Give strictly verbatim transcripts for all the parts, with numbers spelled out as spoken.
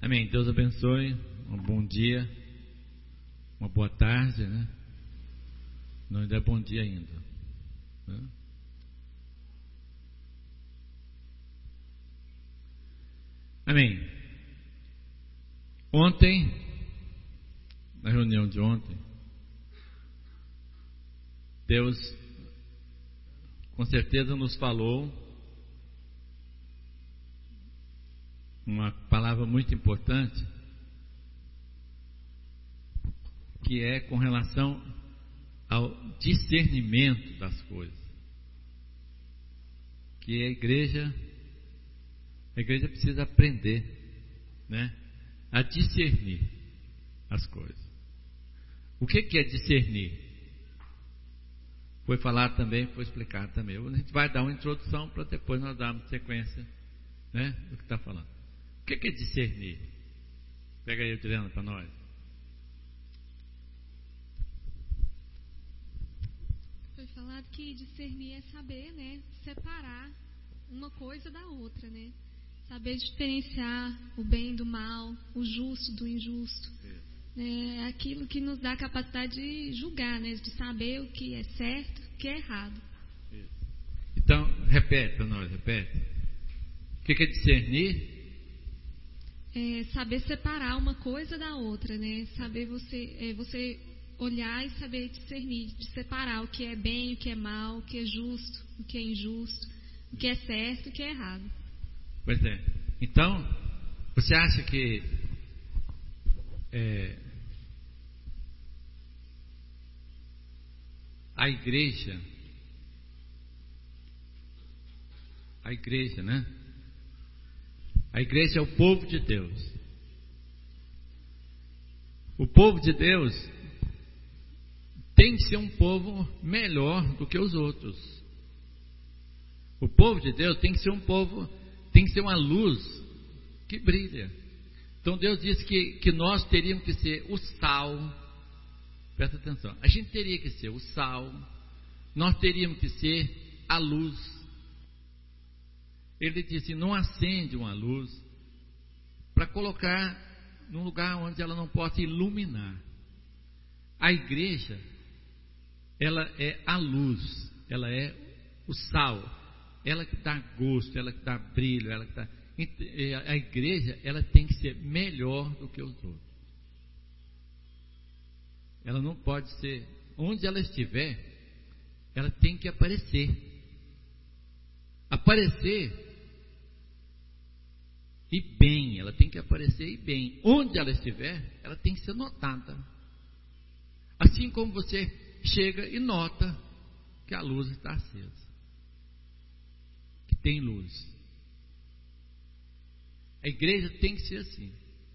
Amém. Deus abençoe. Um bom dia. Uma boa tarde, né? Não ainda é bom dia ainda, né? Amém. Ontem, na reunião de ontem, Deus com certeza nos falou uma palavra muito importante, que é com relação ao discernimento das coisas. Que a igreja, a igreja precisa aprender, né, a discernir as coisas. O que que é discernir? Foi falado também, foi explicado também. A gente vai dar uma introdução para depois nós darmos sequência, né, do que está falando. O que que é discernir? Pega aí, Adriana, para nós. Foi falado que discernir é saber, né, separar uma coisa da outra, né? Saber diferenciar o bem do mal, o justo do injusto. Né? É aquilo que nos dá a capacidade de julgar, né? De saber o que é certo e o que é errado. Isso. Então, repete para nós, repete. O que é discernir? É saber separar uma coisa da outra, né? Saber você, é, você olhar e saber discernir, de separar o que é bem, o que é mal, o que é justo, o que é injusto, o que é certo e o que é errado. Pois é. Então, você acha que é, a igreja, a igreja, né? A igreja é o povo de Deus. O povo de Deus tem que ser um povo melhor do que os outros. O povo de Deus tem que ser um povo, tem que ser uma luz que brilha. Então Deus disse que, que nós teríamos que ser o sal. Presta atenção. A gente teria que ser o sal. Nós teríamos que ser a luz. Ele disse, não acende uma luz para colocar num lugar onde ela não possa iluminar. A igreja, ela é a luz, ela é o sal, ela que dá gosto, ela que dá brilho, ela que dá... A igreja, ela tem que ser melhor do que os outros. Ela não pode ser, onde ela estiver, ela tem que aparecer. Aparecer e bem, ela tem que aparecer e bem. Onde ela estiver, ela tem que ser notada. Assim como você chega e nota que a luz está acesa, que tem luz. A igreja tem que ser assim.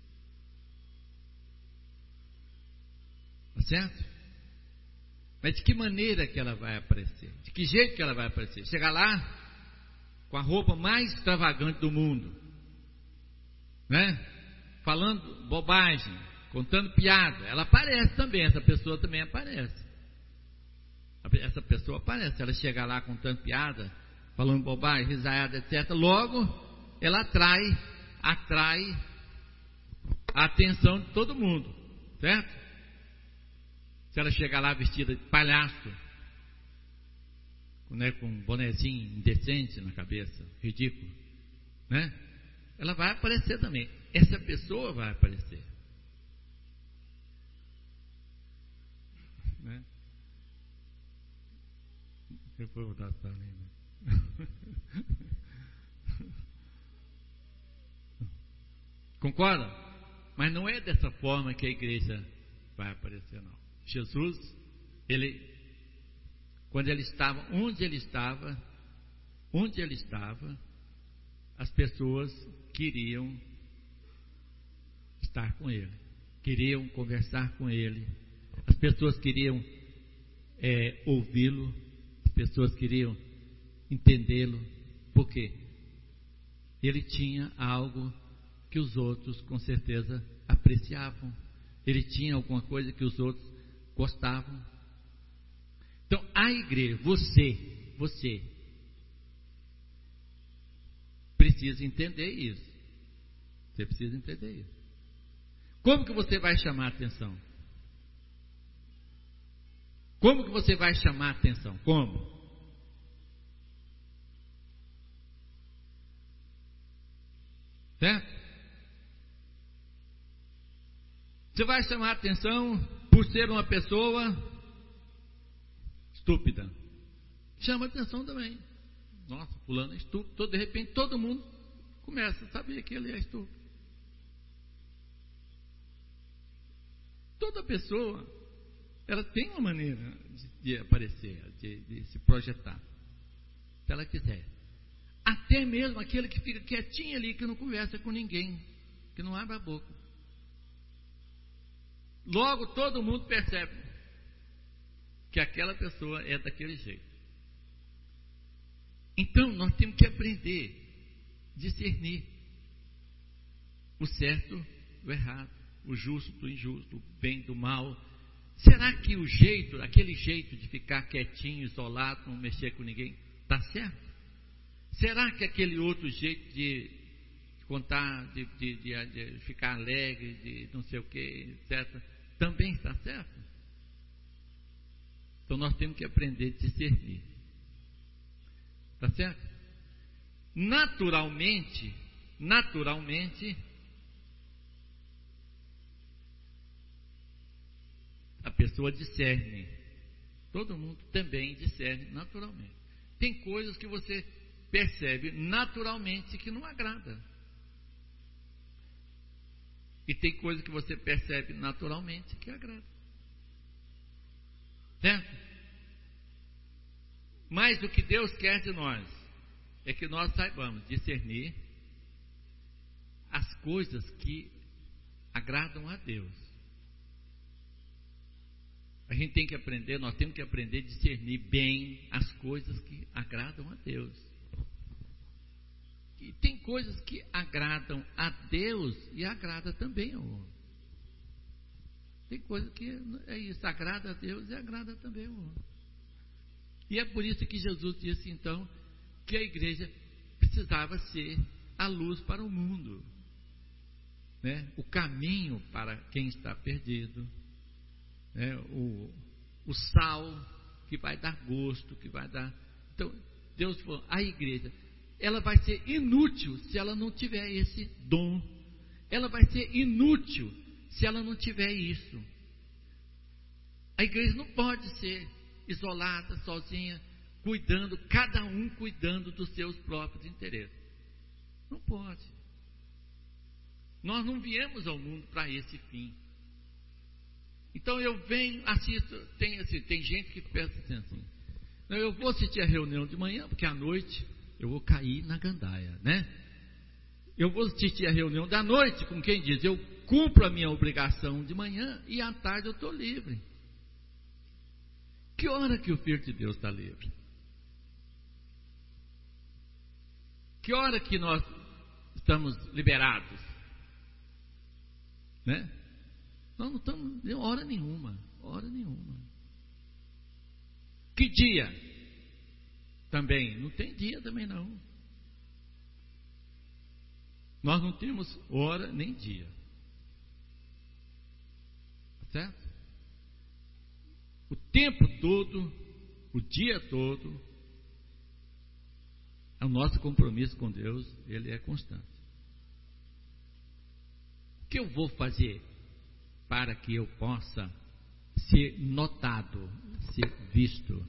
Tá certo? Mas de que maneira que ela vai aparecer? De que jeito que ela vai aparecer? Chegar lá com a roupa mais extravagante do mundo, né? Falando bobagem, contando piada. Ela aparece também, essa pessoa também aparece. Essa pessoa aparece. Ela chegar lá contando piada, falando bobagem, risada, etcétera. Logo, ela atrai, atrai a atenção de todo mundo, certo? Se ela chegar lá vestida de palhaço, né, com um bonezinho indecente na cabeça, ridículo, né? Ela vai aparecer também. Essa pessoa vai aparecer, né? Depois vou dar essa linha. Concorda? Mas não é dessa forma que a igreja vai aparecer, não. Jesus, ele, quando ele estava, onde ele estava, onde ele estava, as pessoas queriam estar com ele, queriam conversar com ele, as pessoas queriam é, ouvi-lo, as pessoas queriam entendê-lo. Por quê? Ele tinha algo que os outros com certeza apreciavam, ele tinha alguma coisa que os outros gostavam. Então a igreja, você, você precisa entender isso. Você precisa entender isso. Como que você vai chamar a atenção? Como que você vai chamar a atenção? Como? Certo? Você vai chamar a atenção por ser uma pessoa estúpida. Chama a atenção também. Nossa, fulano é estúpido. De repente todo mundo começa a saber que ele é estúpido. Toda pessoa, ela tem uma maneira de, de aparecer, de, de se projetar, se ela quiser. Até mesmo aquele que fica quietinho ali, que não conversa com ninguém, que não abre a boca. Logo todo mundo percebe que aquela pessoa é daquele jeito. Então nós temos que aprender a discernir o certo do errado, o justo do injusto, o bem do mal. Será que o jeito, aquele jeito de ficar quietinho, isolado, não mexer com ninguém, está certo? Será que aquele outro jeito de contar, de, de, de, de ficar alegre, de não sei o que, etcétera, também está certo? Então nós temos que aprender a discernir. Está certo? Naturalmente, naturalmente, a pessoa discerne. Todo mundo também discerne naturalmente. Tem coisas que você percebe naturalmente que não agrada. E tem coisas que você percebe naturalmente que agrada. Certo? Mas o que Deus quer de nós é que nós saibamos discernir as coisas que agradam a Deus. A gente tem que aprender, nós temos que aprender a discernir bem as coisas que agradam a Deus. E tem coisas que agradam a Deus e agrada também ao homem. Tem coisas que é isso, agrada a Deus e agrada também ao homem. E é por isso que Jesus disse então que a igreja precisava ser a luz para o mundo, né? O caminho para quem está perdido, né? o, o sal que vai dar gosto, que vai dar. Então Deus falou, a igreja, ela vai ser inútil se ela não tiver esse dom, ela vai ser inútil se ela não tiver isso. A igreja não pode ser isolada, sozinha, cuidando, cada um cuidando dos seus próprios interesses. Não pode. Nós não viemos ao mundo para esse fim. Então eu venho, assisto, tem, assim, tem gente que pensa assim, eu vou assistir a reunião de manhã, porque à noite eu vou cair na gandaia, né? Eu vou assistir a reunião da noite, como quem diz, eu cumpro a minha obrigação de manhã e à tarde eu estou livre. Que hora que o Filho de Deus está livre? Que hora que nós estamos liberados? Né? Nós não estamos em hora nenhuma, hora nenhuma. Que dia? Também, não tem dia também não. Nós não temos hora nem dia. Certo? O tempo todo, o dia todo, o nosso compromisso com Deus, ele é constante. O que eu vou fazer para que eu possa ser notado, ser visto?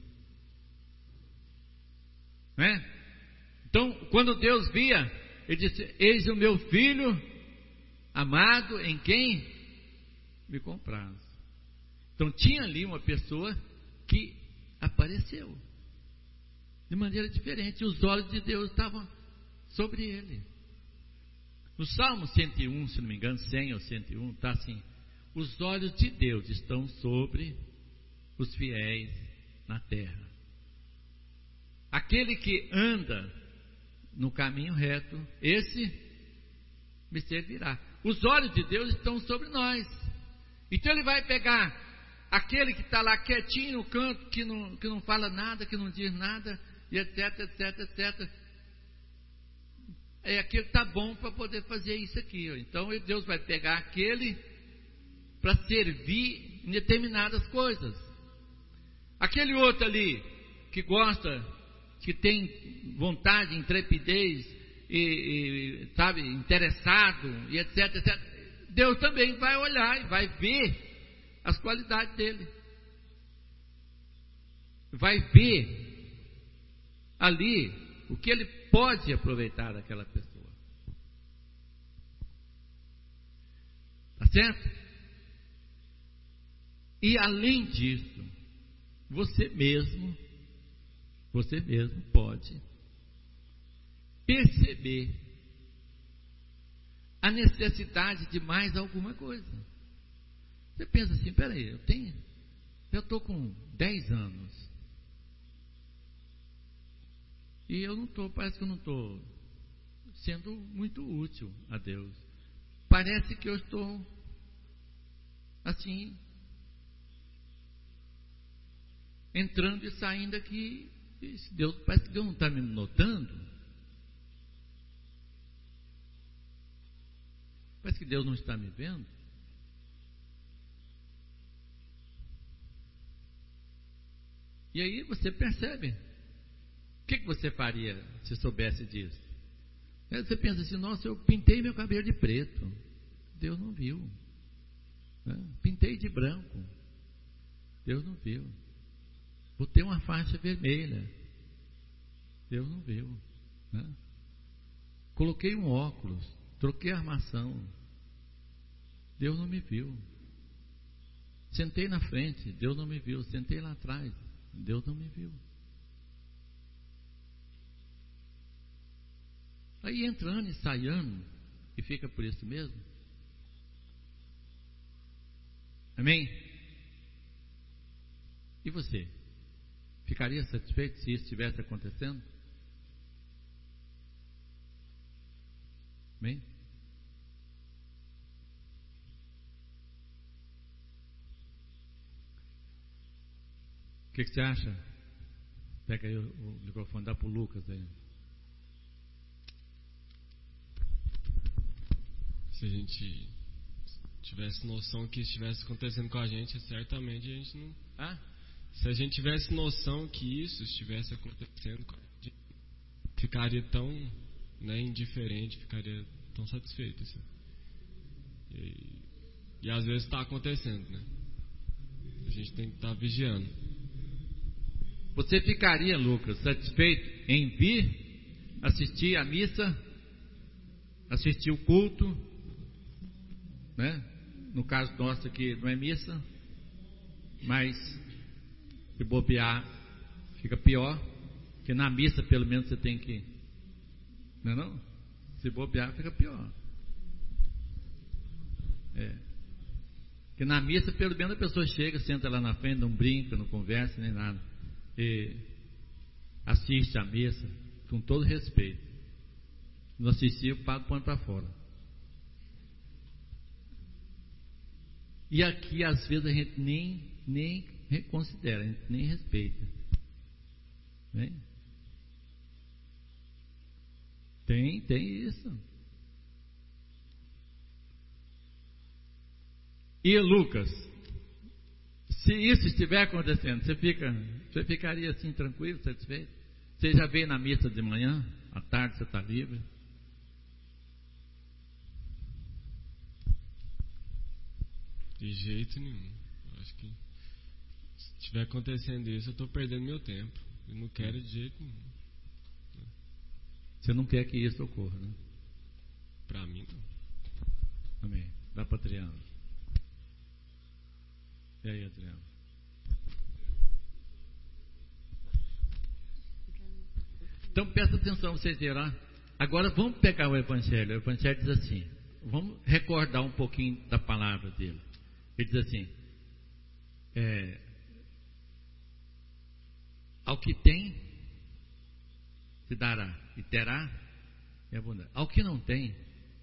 Não é? Então, quando Deus via, ele disse, eis o meu filho amado em quem me compraz. Então tinha ali uma pessoa que apareceu de maneira diferente, os olhos de Deus estavam sobre ele. No Salmo cento e um, se não me engano, cem ou cento e um, está assim, os olhos de Deus estão sobre os fiéis na terra. Aquele que anda no caminho reto, esse me servirá. Os olhos de Deus estão sobre nós. Então ele vai pegar aquele que está lá quietinho no canto, que não, que não fala nada, que não diz nada, e etc, etc, etcétera. É aquele que está bom para poder fazer isso aqui. Ó. Então Deus vai pegar aquele para servir em determinadas coisas. Aquele outro ali que gosta, que tem vontade, intrepidez, e, e, sabe, interessado, e etc, etcétera. Deus também vai olhar e vai ver as qualidades dele. Vai ver ali o que ele pode aproveitar daquela pessoa. Tá certo? E além disso, você mesmo, você mesmo pode perceber a necessidade de mais alguma coisa. Você pensa assim, peraí, eu tenho, eu estou com dez anos e eu não estou, parece que eu não estou sendo muito útil a Deus. Parece que eu estou assim, entrando e saindo aqui. Deus, parece que Deus não está me notando. Parece que Deus não está me vendo. E aí você percebe. O que, que você faria se soubesse disso? Aí você pensa assim, nossa, eu pintei meu cabelo de preto. Deus não viu. Né? Pintei de branco. Deus não viu. Botei uma faixa vermelha. Deus não viu. Né? Coloquei um óculos. Troquei a armação. Deus não me viu. Sentei na frente. Deus não me viu. Sentei lá atrás. Deus não me viu. Aí entrando e saindo. E fica por isso mesmo. Amém? E você? Ficaria satisfeito se isso estivesse acontecendo? Amém? O que, que você acha? Pega aí o, o microfone, dá para o Lucas aí. Se a gente tivesse noção que isso estivesse acontecendo com a gente, certamente a gente não... Ah? Se a gente tivesse noção que isso estivesse acontecendo com a gente, ficaria tão, né, indiferente, ficaria tão satisfeito. Assim. E, e às vezes está acontecendo, né? A gente tem que estar tá vigiando. Você ficaria, Lucas, satisfeito em vir assistir a missa, assistir o culto, né? No caso nosso aqui não é missa, mas se bobear fica pior, porque na missa pelo menos você tem que, não é não? Se bobear fica pior. É. Porque na missa pelo menos a pessoa chega, senta lá na frente, não brinca, não conversa nem nada, e assiste a missa com todo respeito. Não assistir, o padre põe para fora. E aqui às vezes a gente nem, nem reconsidera, a gente nem respeita. Né? Tem, tem isso. E Lucas, se isso estiver acontecendo, você, fica, você ficaria assim tranquilo, satisfeito? Você já veio na missa de manhã, à tarde você está livre? De jeito nenhum. Acho que se estiver acontecendo isso, eu estou perdendo meu tempo. Eu não quero de jeito nenhum. Você não quer que isso ocorra, né? Para mim, não. Amém. Dá para Adriano. E aí, Adriano? Então presta atenção, vocês verão. Agora vamos pegar o Evangelho. O Evangelho diz assim, vamos recordar um pouquinho da palavra dele. Ele diz assim, é, ao que tem se dará, e terá é abundante. Ao que não tem,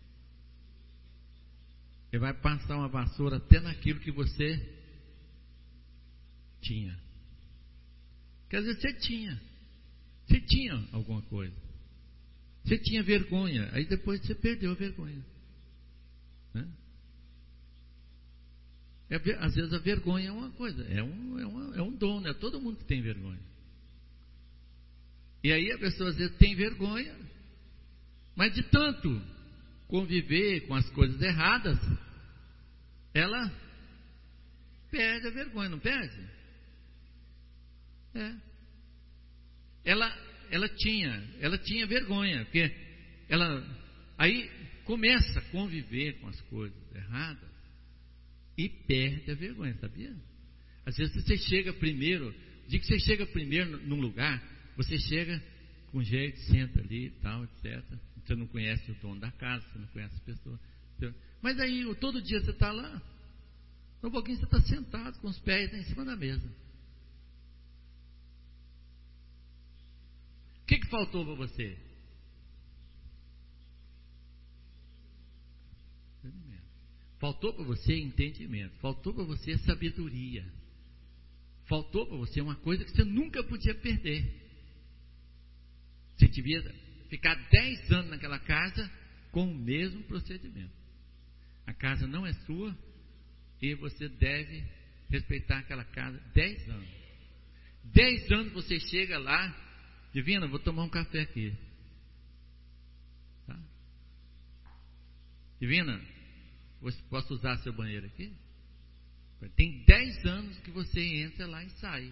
ele vai passar uma vassoura até naquilo que você tinha. Quer dizer, você tinha. Você tinha alguma coisa. Você tinha vergonha. Aí depois você perdeu a vergonha. Né? É, às vezes a vergonha é uma coisa, é um, é, uma, é um dom, não é todo mundo que tem vergonha. E aí a pessoa às vezes tem vergonha, mas de tanto conviver com as coisas erradas, ela perde a vergonha, não perde? É. Ela, ela tinha, ela tinha vergonha, porque ela aí começa a conviver com as coisas erradas e perde a vergonha, sabia? Às vezes você chega primeiro, o dia que você chega primeiro num lugar, você chega com jeito, senta ali e tal, etcétera. Você não conhece o dono da casa, você não conhece a pessoa. Mas aí, todo dia você está lá, um pouquinho você está sentado com os pés em cima da mesa. O que, que faltou para você? Faltou para você entendimento, faltou para você sabedoria, faltou para você uma coisa que você nunca podia perder. Você devia ficar dez anos naquela casa com o mesmo procedimento. A casa não é sua e você deve respeitar aquela casa dez anos. Dez anos você chega lá, Divina, vou tomar um café aqui. Tá? Divina, posso usar seu banheiro aqui? Tem dez anos que você entra lá e sai.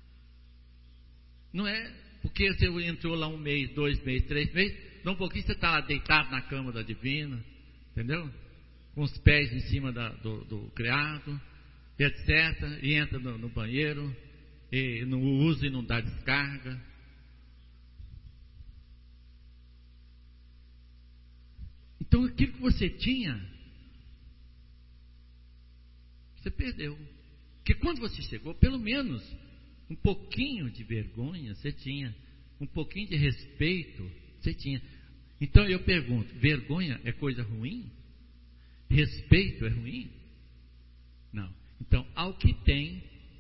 Não é porque você entrou lá um mês, dois meses, três meses, não um pouquinho você está lá deitado na cama da Divina, entendeu? Com os pés em cima da, do, do criado, etcétera. E entra no, no banheiro, e não usa e não dá descarga. Então aquilo que você tinha, você perdeu. Porque quando você chegou, pelo menos um pouquinho de vergonha você tinha, um pouquinho de respeito você tinha. Então eu pergunto, vergonha é coisa ruim? Respeito é ruim? Não. Então, ao que tem,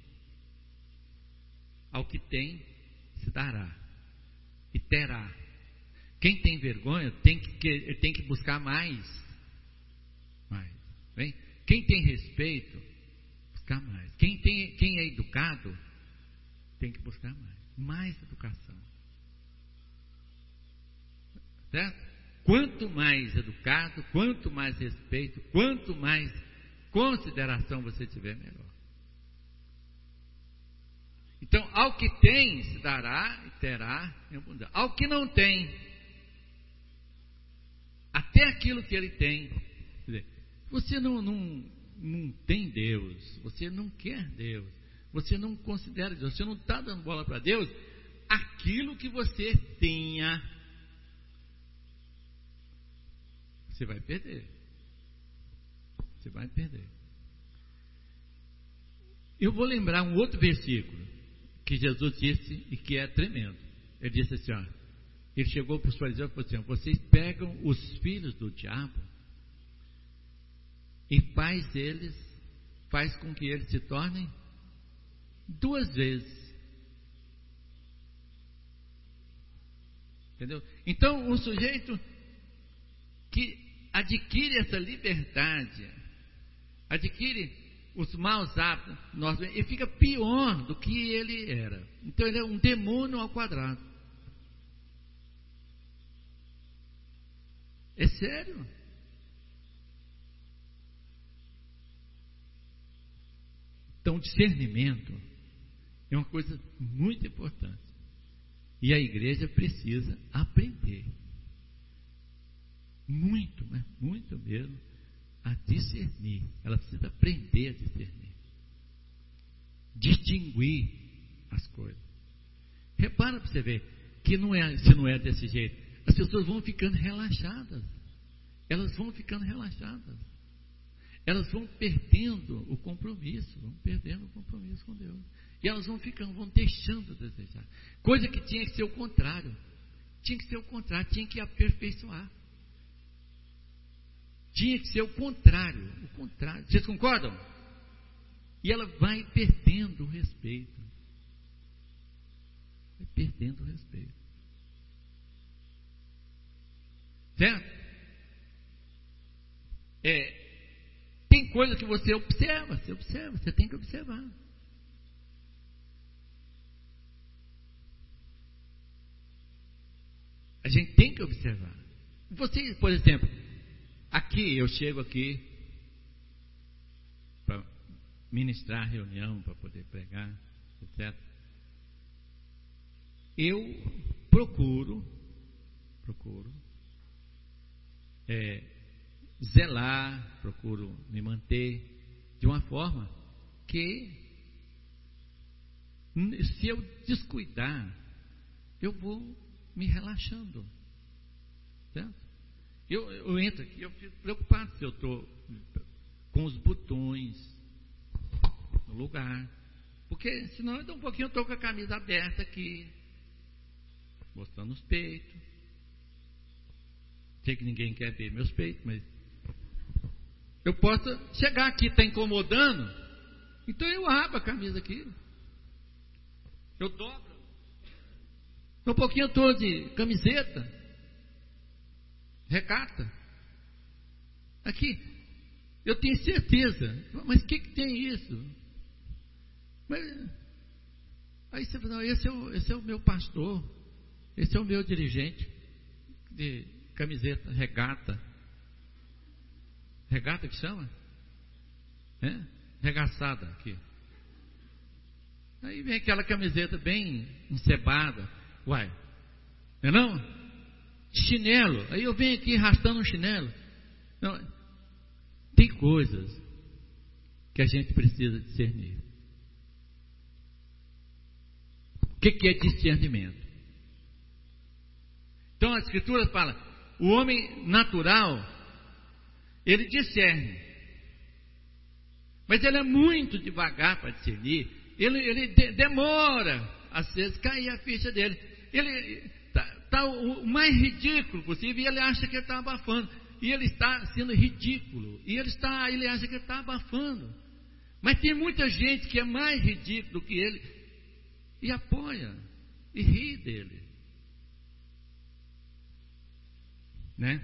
ao que tem, se dará e terá. Quem tem vergonha tem que, tem que buscar mais. mais bem? Quem tem respeito, buscar mais. Quem, tem, quem é educado, tem que buscar mais. Mais educação. Certo? Quanto mais educado, quanto mais respeito, quanto mais consideração você tiver, melhor. Então, ao que tem, se dará e terá em abundância. Ao que não tem, até aquilo que ele tem. Quer dizer, você não, não, não tem Deus, você não quer Deus, você não considera Deus, você não está dando bola para Deus, aquilo que você tenha, você vai perder. Você vai perder. Eu vou lembrar um outro versículo que Jesus disse e que é tremendo. Ele disse assim, ó, ele chegou para os fariseus e falou assim, ó, vocês pegam os filhos do diabo e faz eles, faz com que eles se tornem duas vezes. Entendeu? Então, um sujeito que adquire essa liberdade, adquire os maus hábitos, nós, ele fica pior do que ele era. Então ele é um demônio ao quadrado. É sério. Então discernimento é uma coisa muito importante. E a igreja precisa aprender. Muito, mas muito mesmo, a discernir. Ela precisa aprender a discernir, distinguir as coisas. Repara para você ver que não é, se não é desse jeito, as pessoas vão ficando relaxadas. Elas vão ficando relaxadas. Elas vão perdendo o compromisso, vão perdendo o compromisso com Deus. E elas vão ficando, vão deixando de desejar. Coisa que tinha que ser o contrário. Tinha que ser o contrário, tinha que aperfeiçoar. Tinha que ser o contrário, o contrário. Vocês concordam? E ela vai perdendo o respeito. Vai perdendo o respeito. Certo? É, tem coisas que você observa, você observa, você tem que observar. A gente tem que observar. Você, por exemplo, aqui, eu chego aqui para ministrar reunião, para poder pregar, etcétera. Eu procuro, procuro, é, zelar, procuro me manter de uma forma que, se eu descuidar, eu vou me relaxando, certo? Eu, eu entro aqui, eu fico preocupado se eu estou com os botões no lugar, porque senão eu, um pouquinho eu estou com a camisa aberta aqui, mostrando os peitos. Sei que ninguém quer ver meus peitos, mas eu posso chegar aqui, está incomodando, então eu abro a camisa aqui, eu dobro, um pouquinho eu estou de camiseta, regata, aqui, eu tenho certeza, mas o que, que tem isso? Mas, aí você fala, não, esse é, o, esse é o meu pastor, esse é o meu dirigente de camiseta, regata. Regata que chama? É? Regaçada aqui. Aí vem aquela camiseta bem encebada. Uai, não é não? Chinelo. Aí eu venho aqui arrastando um chinelo. Não, tem coisas que a gente precisa discernir. O que, que é discernimento? Então a Escritura fala, o homem natural, ele discerne, mas ele é muito devagar para discernir, ele, ele de, demora, às vezes, cair a ficha dele, ele está tá o, o mais ridículo possível, e ele acha que ele está abafando, e ele está sendo ridículo, e ele, está, ele acha que ele está abafando, mas tem muita gente que é mais ridículo que ele, e apoia, e ri dele, né?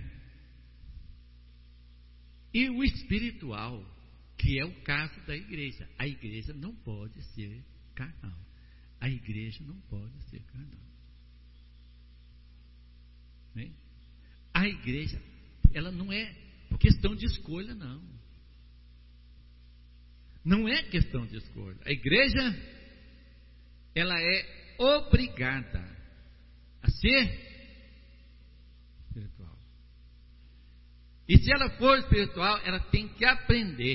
E o espiritual, que é o caso da igreja, a igreja não pode ser carnal, a igreja não pode ser carnal, né? A igreja, ela não é questão de escolha, não, não é questão de escolha, a igreja, ela é obrigada a ser espiritual. E se ela for espiritual, ela tem que aprender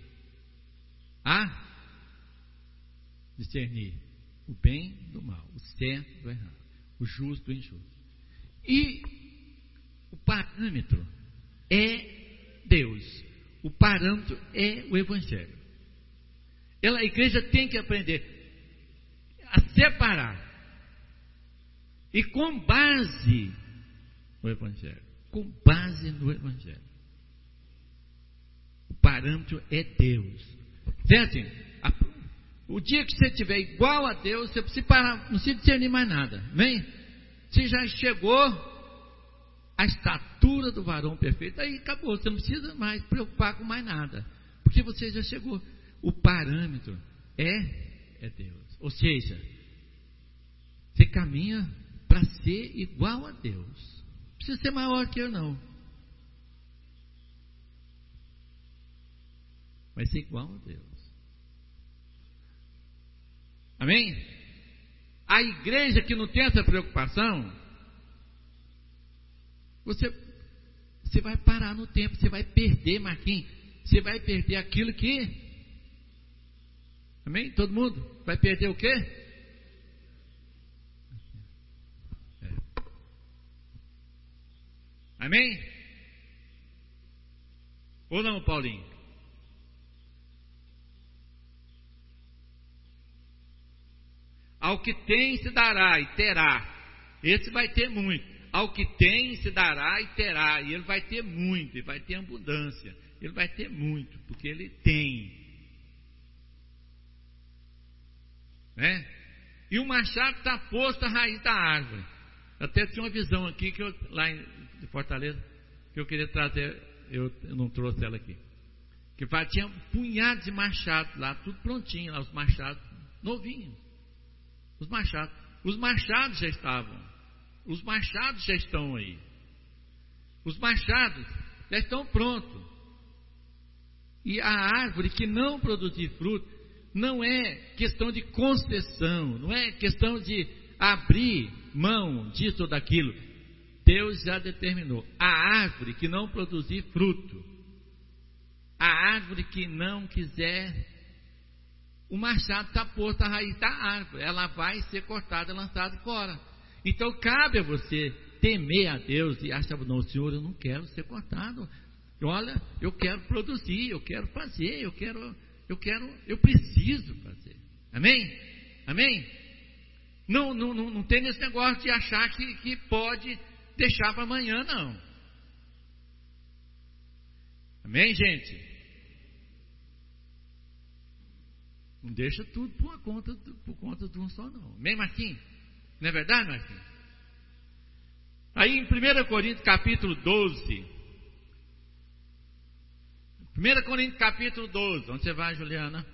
a discernir o bem do mal, o certo do errado, o justo do injusto. E o parâmetro é Deus, o parâmetro é o Evangelho. Ela, a igreja tem que aprender a separar, e com base no Evangelho, com base no Evangelho. O parâmetro é Deus, certo? O dia que você estiver igual a Deus, você precisa parar, não precisa discernir mais nada, amém? Você já chegou à estatura do varão perfeito, aí acabou, você não precisa mais preocupar com mais nada, porque você já chegou. O parâmetro é, é Deus, ou seja, você caminha para ser igual a Deus. Não precisa ser maior que eu, não. Vai ser igual a Deus. Amém? A igreja que não tem essa preocupação, você, você vai parar no tempo, você vai perder, Marquinhos, você vai perder aquilo que... Amém? Todo mundo? Vai perder o quê? É. Amém? Ou não, Paulinho? Ao que tem se dará e terá. Esse vai ter muito. Ao que tem se dará e terá. E ele vai ter muito, ele vai ter abundância. Ele vai ter muito, porque ele tem. Né? E o machado está posto à raiz da árvore. Até tinha uma visão aqui que eu, lá em Fortaleza, que eu queria trazer, eu, eu não trouxe ela aqui. Que tinha um punhado de machados lá, tudo prontinho, lá, os machados novinhos. Os machados. Os machados já estavam. Os machados já estão aí. Os machados já estão prontos. E a árvore que não produzir fruto, não é questão de concessão, não é questão de abrir mão disso ou daquilo. Deus já determinou. A árvore que não produzir fruto, a árvore que não quiser, o machado está posto à raiz da árvore, ela vai ser cortada, lançada fora. Então cabe a você temer a Deus e achar, não, Senhor, eu não quero ser cortado. Olha, eu quero produzir, eu quero fazer, eu quero, eu quero, eu preciso fazer. Amém? Amém? Não, não, não, não tem esse negócio de achar que, que pode deixar para amanhã, não. Amém, gente? Não deixa tudo por conta, por conta de um só, não. Amém, Marquinhos? Não é verdade, Marquinhos? Aí em primeira Coríntios capítulo doze, primeira Coríntios capítulo doze, onde você vai, Juliana?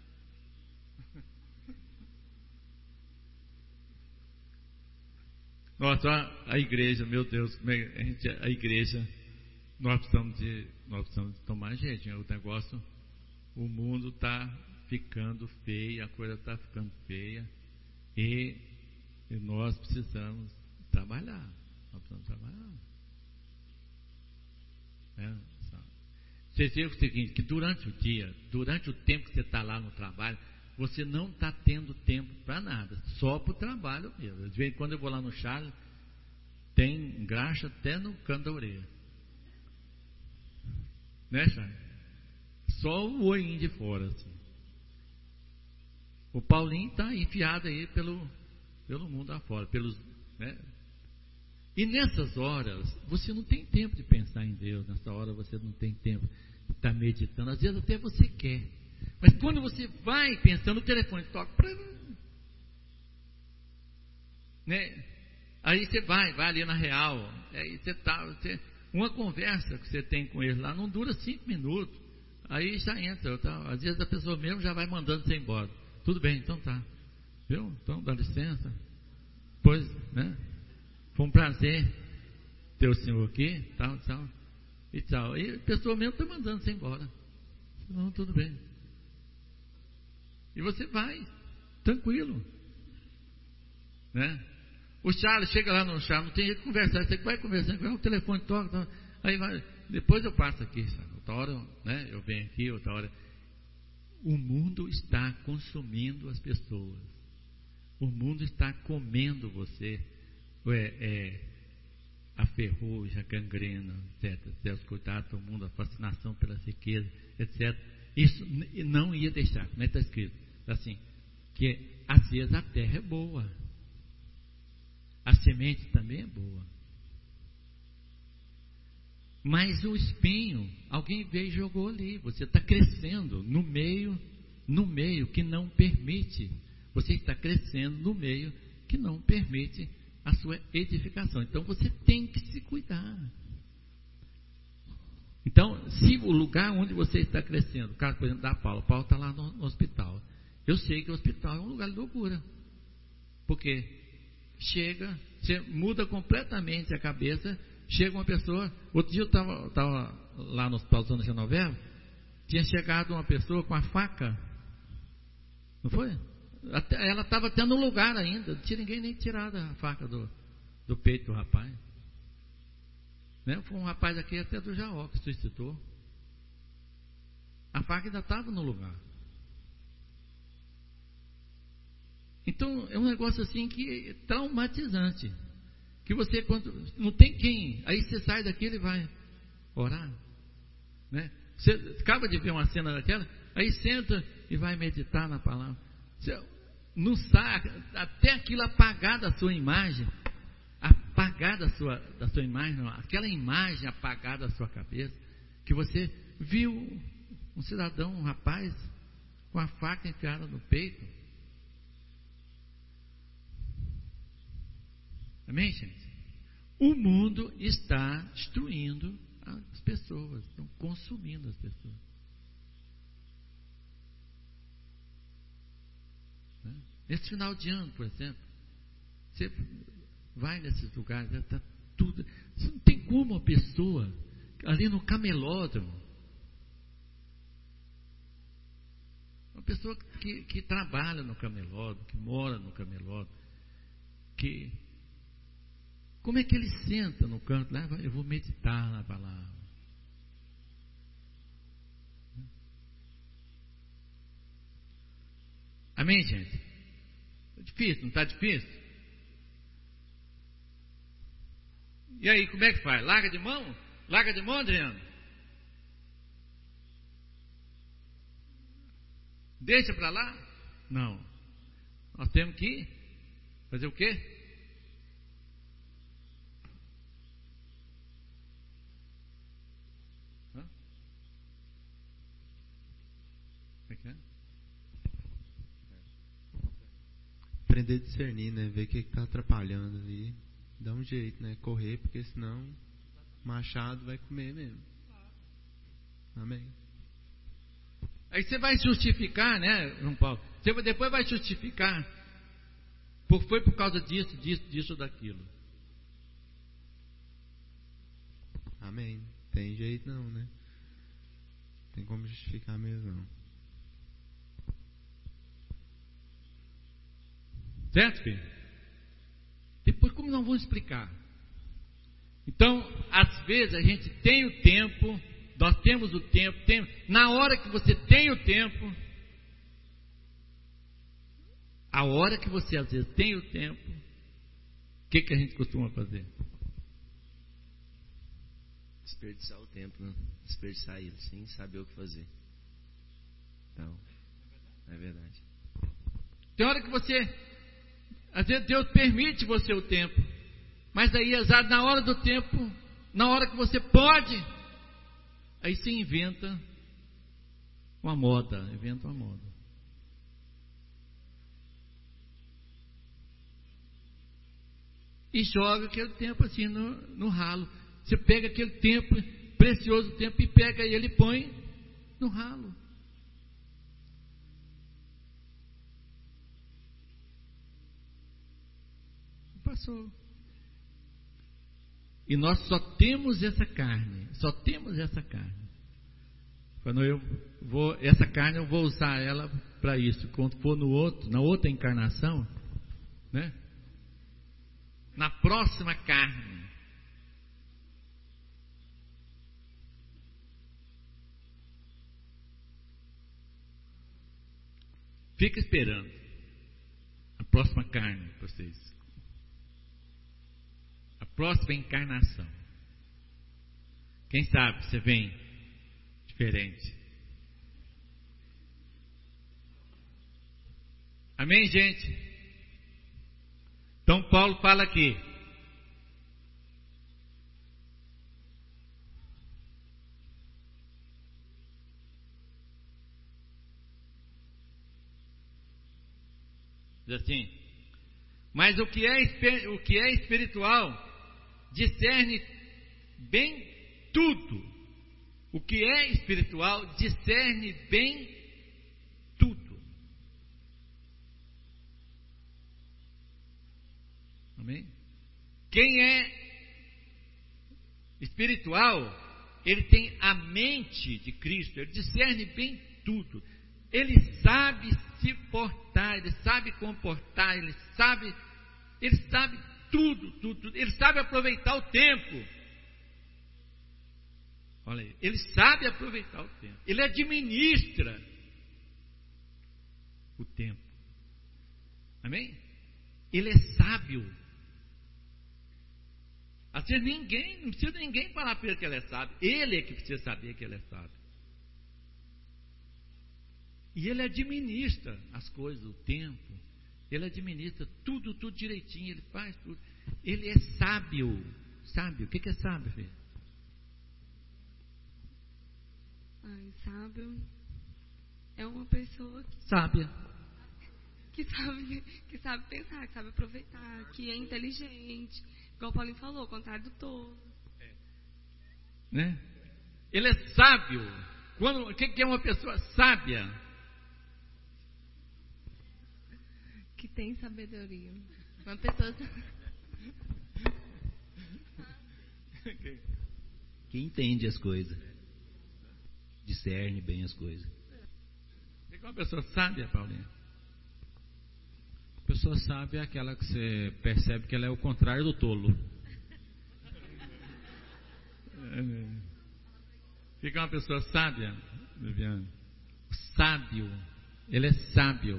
Nossa, a igreja, meu Deus, a, gente, a igreja, nós precisamos de, nós precisamos de tomar jeito, o negócio, o mundo está ficando feio, a coisa está ficando feia, e, e nós precisamos trabalhar, nós precisamos trabalhar. É, você vê o seguinte, que durante o dia, durante o tempo que você está lá no trabalho, você não está tendo tempo para nada, só para o trabalho mesmo. De vez em quando eu vou lá no Charles, tem graxa até no canto da orelha. Né, Charles? Só o olhinho de fora, assim. O Paulinho está enfiado aí pelo, pelo mundo afora, pelos, né? E nessas horas, você não tem tempo de pensar em Deus, nessa hora você não tem tempo de estar meditando, às vezes até você quer. Mas quando você vai pensando, o telefone toca para, né? Aí você vai, vai ali na real, aí você tá, você, uma conversa que você tem com ele lá não dura cinco minutos, aí já entra, tá? Às vezes a pessoa mesmo já vai mandando você embora. Tudo bem, então tá, viu? Então dá licença, pois, né? Foi um prazer ter o senhor aqui, tal, tal, e tal. E a pessoa mesmo está mandando você embora. Não, tudo bem. E você vai, tranquilo. Né? O Charles chega lá no Charles, não tem jeito de conversar, você vai conversando, o telefone toca, aí vai, depois eu passo aqui, sabe? Outra hora, né, eu venho aqui, outra hora. O mundo está consumindo as pessoas. O mundo está comendo você. É, é, a ferrugem, a gangrena, etcétera. Os cuidados do mundo, a fascinação pela riqueza, etcétera. Isso não ia deixar, como é que está escrito? Assim, que às vezes a terra é boa, a semente também é boa, mas o espinho, alguém veio e jogou ali. Você está crescendo no meio, no meio que não permite, você está crescendo no meio que não permite a sua edificação. Então você tem que se cuidar. Então, se o lugar onde você está crescendo, o caso, por exemplo, da Paula, Paulo está lá no, no hospital. Eu sei que o hospital é um lugar de loucura. Porque chega, você muda completamente a cabeça, chega uma pessoa. Outro dia eu estava lá no hospital Zona Genoveva, tinha chegado uma pessoa com a faca. Não foi? Até, ela estava até no lugar ainda, não tinha ninguém nem tirado a faca do, do peito do rapaz. Né? Foi um rapaz aqui até do Jaó que suscitou. A faca ainda estava no lugar. Então é um negócio assim que é traumatizante. Que você, quando não tem quem, aí você sai daqui e vai orar. Né? Você acaba de ver uma cena daquela, aí senta e vai meditar na palavra. Você não sabe, até aquilo apagar da sua imagem, apagar da sua, da sua imagem, não, aquela imagem apagada da sua cabeça, que você viu um cidadão, um rapaz, com a faca enfiada no peito. Amém, gente? O mundo está destruindo as pessoas, estão consumindo as pessoas. Nesse final de ano, por exemplo, você vai nesses lugares, está tudo. Você não tem como uma pessoa ali no camelódromo, uma pessoa que, que trabalha no camelódromo, que mora no camelódromo, que como é que ele senta no canto lá? Eu vou meditar na palavra. Amém, gente? É difícil, não está difícil? E aí, como é que faz? Larga de mão? Larga de mão, Adriano? Deixa para lá? Não. Nós temos que fazer o quê? Hã? Como é que é? Aprender a discernir, né? Ver o que está atrapalhando ali. Dá um jeito, né? Correr, porque senão o machado vai comer mesmo. Amém. Aí você vai justificar, né, João Paulo? Você depois vai justificar. Porque foi por causa disso, disso, disso ou daquilo. Amém. Tem jeito não, né? Tem como justificar mesmo não. Certo, filho? Depois, como não vamos explicar? Então, às vezes a gente tem o tempo, nós temos o tempo, tem, na hora que você tem o tempo, a hora que você às vezes tem o tempo, o que, que a gente costuma fazer? Desperdiçar o tempo, né? Desperdiçar ele, sem saber o que fazer. Então, é verdade. Tem hora que você, às vezes Deus permite você o tempo, mas aí na hora do tempo, na hora que você pode, aí você inventa uma moda, inventa uma moda. E joga aquele tempo assim no, no ralo. Você pega aquele tempo, precioso tempo, e pega ele e põe no ralo. Passou. E nós só temos essa carne, só temos essa carne. Quando eu vou, essa carne eu vou usar ela para isso. Quando for no outro, na outra encarnação, né? Na próxima carne, fica esperando a próxima carne para vocês. A próxima encarnação. Quem sabe você vem diferente. Amém, gente? Então Paulo fala aqui. Diz assim: mas o que é, o que é espiritual discerne bem tudo. O que é espiritual discerne bem tudo. Amém? Quem é espiritual, ele tem a mente de Cristo, ele discerne bem tudo. Ele sabe se portar, ele sabe comportar, ele sabe, ele sabe tudo, tudo, tudo. Ele sabe aproveitar o tempo. Olha aí, ele sabe aproveitar o tempo. Ele administra o tempo. Amém? Ele é sábio. Às vezes ninguém, não precisa ninguém falar para ele que ele é sábio. Ele é que precisa saber que ele é sábio. E ele administra as coisas, o tempo. Ele administra tudo, tudo direitinho. Ele faz tudo. Ele é sábio. Sábio. O que é sábio, filho? Ai, sábio é uma pessoa que, sábia. Que sabe, que sabe pensar, que sabe aproveitar, que é inteligente. Igual o Paulinho falou, ao contrário do tolo. É. Né? Ele é sábio. Quando, o que é uma pessoa sábia? que tem sabedoria. Uma pessoa... Que entende as coisas. Discerne bem as coisas. O que é uma pessoa sábia, Paulinho? Pessoa sábia é aquela que você percebe que ela é o contrário do tolo. O que é uma pessoa sábia, Viviane? Sábio. Ele é sábio.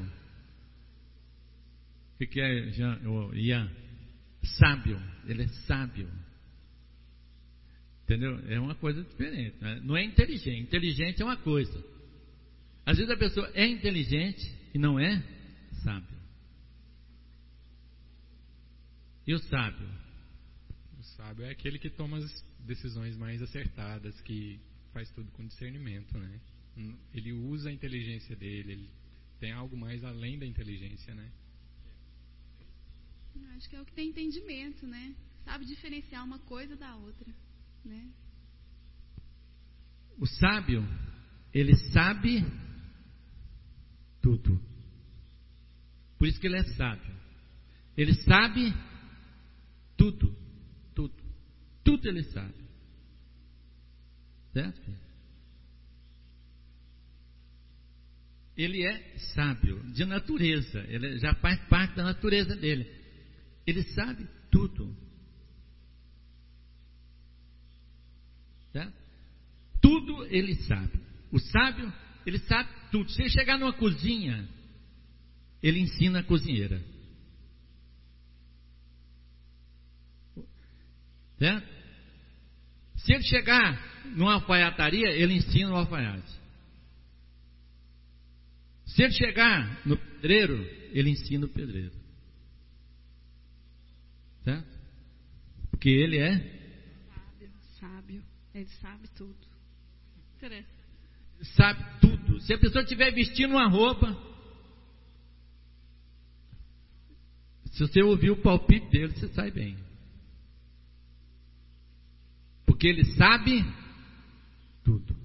O que é, Jean, oh, Ian? Sábio. Ele é sábio. Entendeu? É uma coisa diferente. Né? Não é inteligente. Inteligente é uma coisa. Às vezes a pessoa é inteligente e não é sábio. E o sábio? O sábio é aquele que toma as decisões mais acertadas, que faz tudo com discernimento, né? Ele usa a inteligência dele, ele tem algo mais além da inteligência, né? Eu acho que é o que tem entendimento, né? Sabe diferenciar uma coisa da outra, né? O sábio, ele sabe tudo. Por isso que ele é sábio. Ele sabe tudo, tudo, tudo ele sabe. Certo? Ele é sábio de natureza, ele já faz parte da natureza dele. Ele sabe tudo. Certo? Tudo ele sabe. O sábio, ele sabe tudo. Se ele chegar numa cozinha, ele ensina a cozinheira. Certo? Se ele chegar numa alfaiataria, ele ensina o alfaiate. Se ele chegar no pedreiro, ele ensina o pedreiro. Certo? Porque ele é sábio, sábio. Ele sabe tudo. Interessante. Sabe tudo. Se a pessoa estiver vestindo uma roupa, se você ouvir o palpite dele, você sai bem. Porque ele sabe tudo.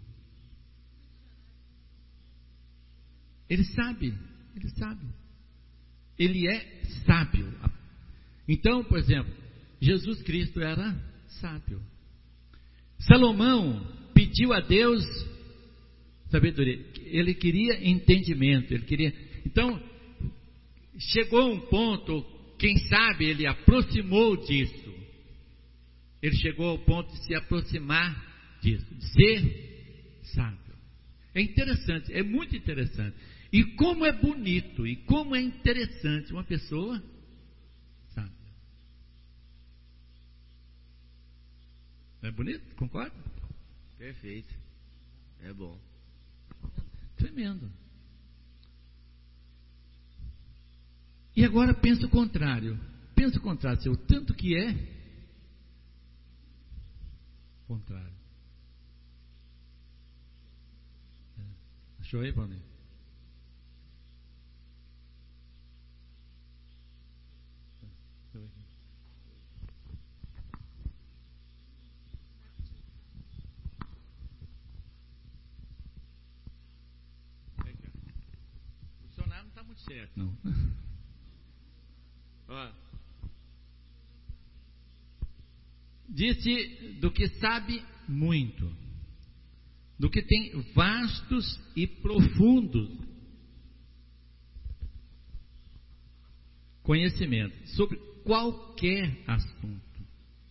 Ele sabe, ele sabe. Ele é sábio. Então, por exemplo, Jesus Cristo era sábio. Salomão pediu a Deus sabedoria. Ele queria entendimento, ele queria. Então, chegou um ponto, quem sabe ele aproximou disso. Ele chegou ao ponto de se aproximar disso, de ser sábio. É interessante, é muito interessante. E como é bonito, e como é interessante uma pessoa sábia. Não é bonito? Concorda? Perfeito. É bom. Tremendo. E agora pensa o contrário. Pensa o contrário, seu tanto que é contrário. Achou aí, Paulinho? O dicionário não está muito certo, não. Ó. Disse do que sabe muito, do que tem vastos e profundos conhecimentos sobre qualquer assunto,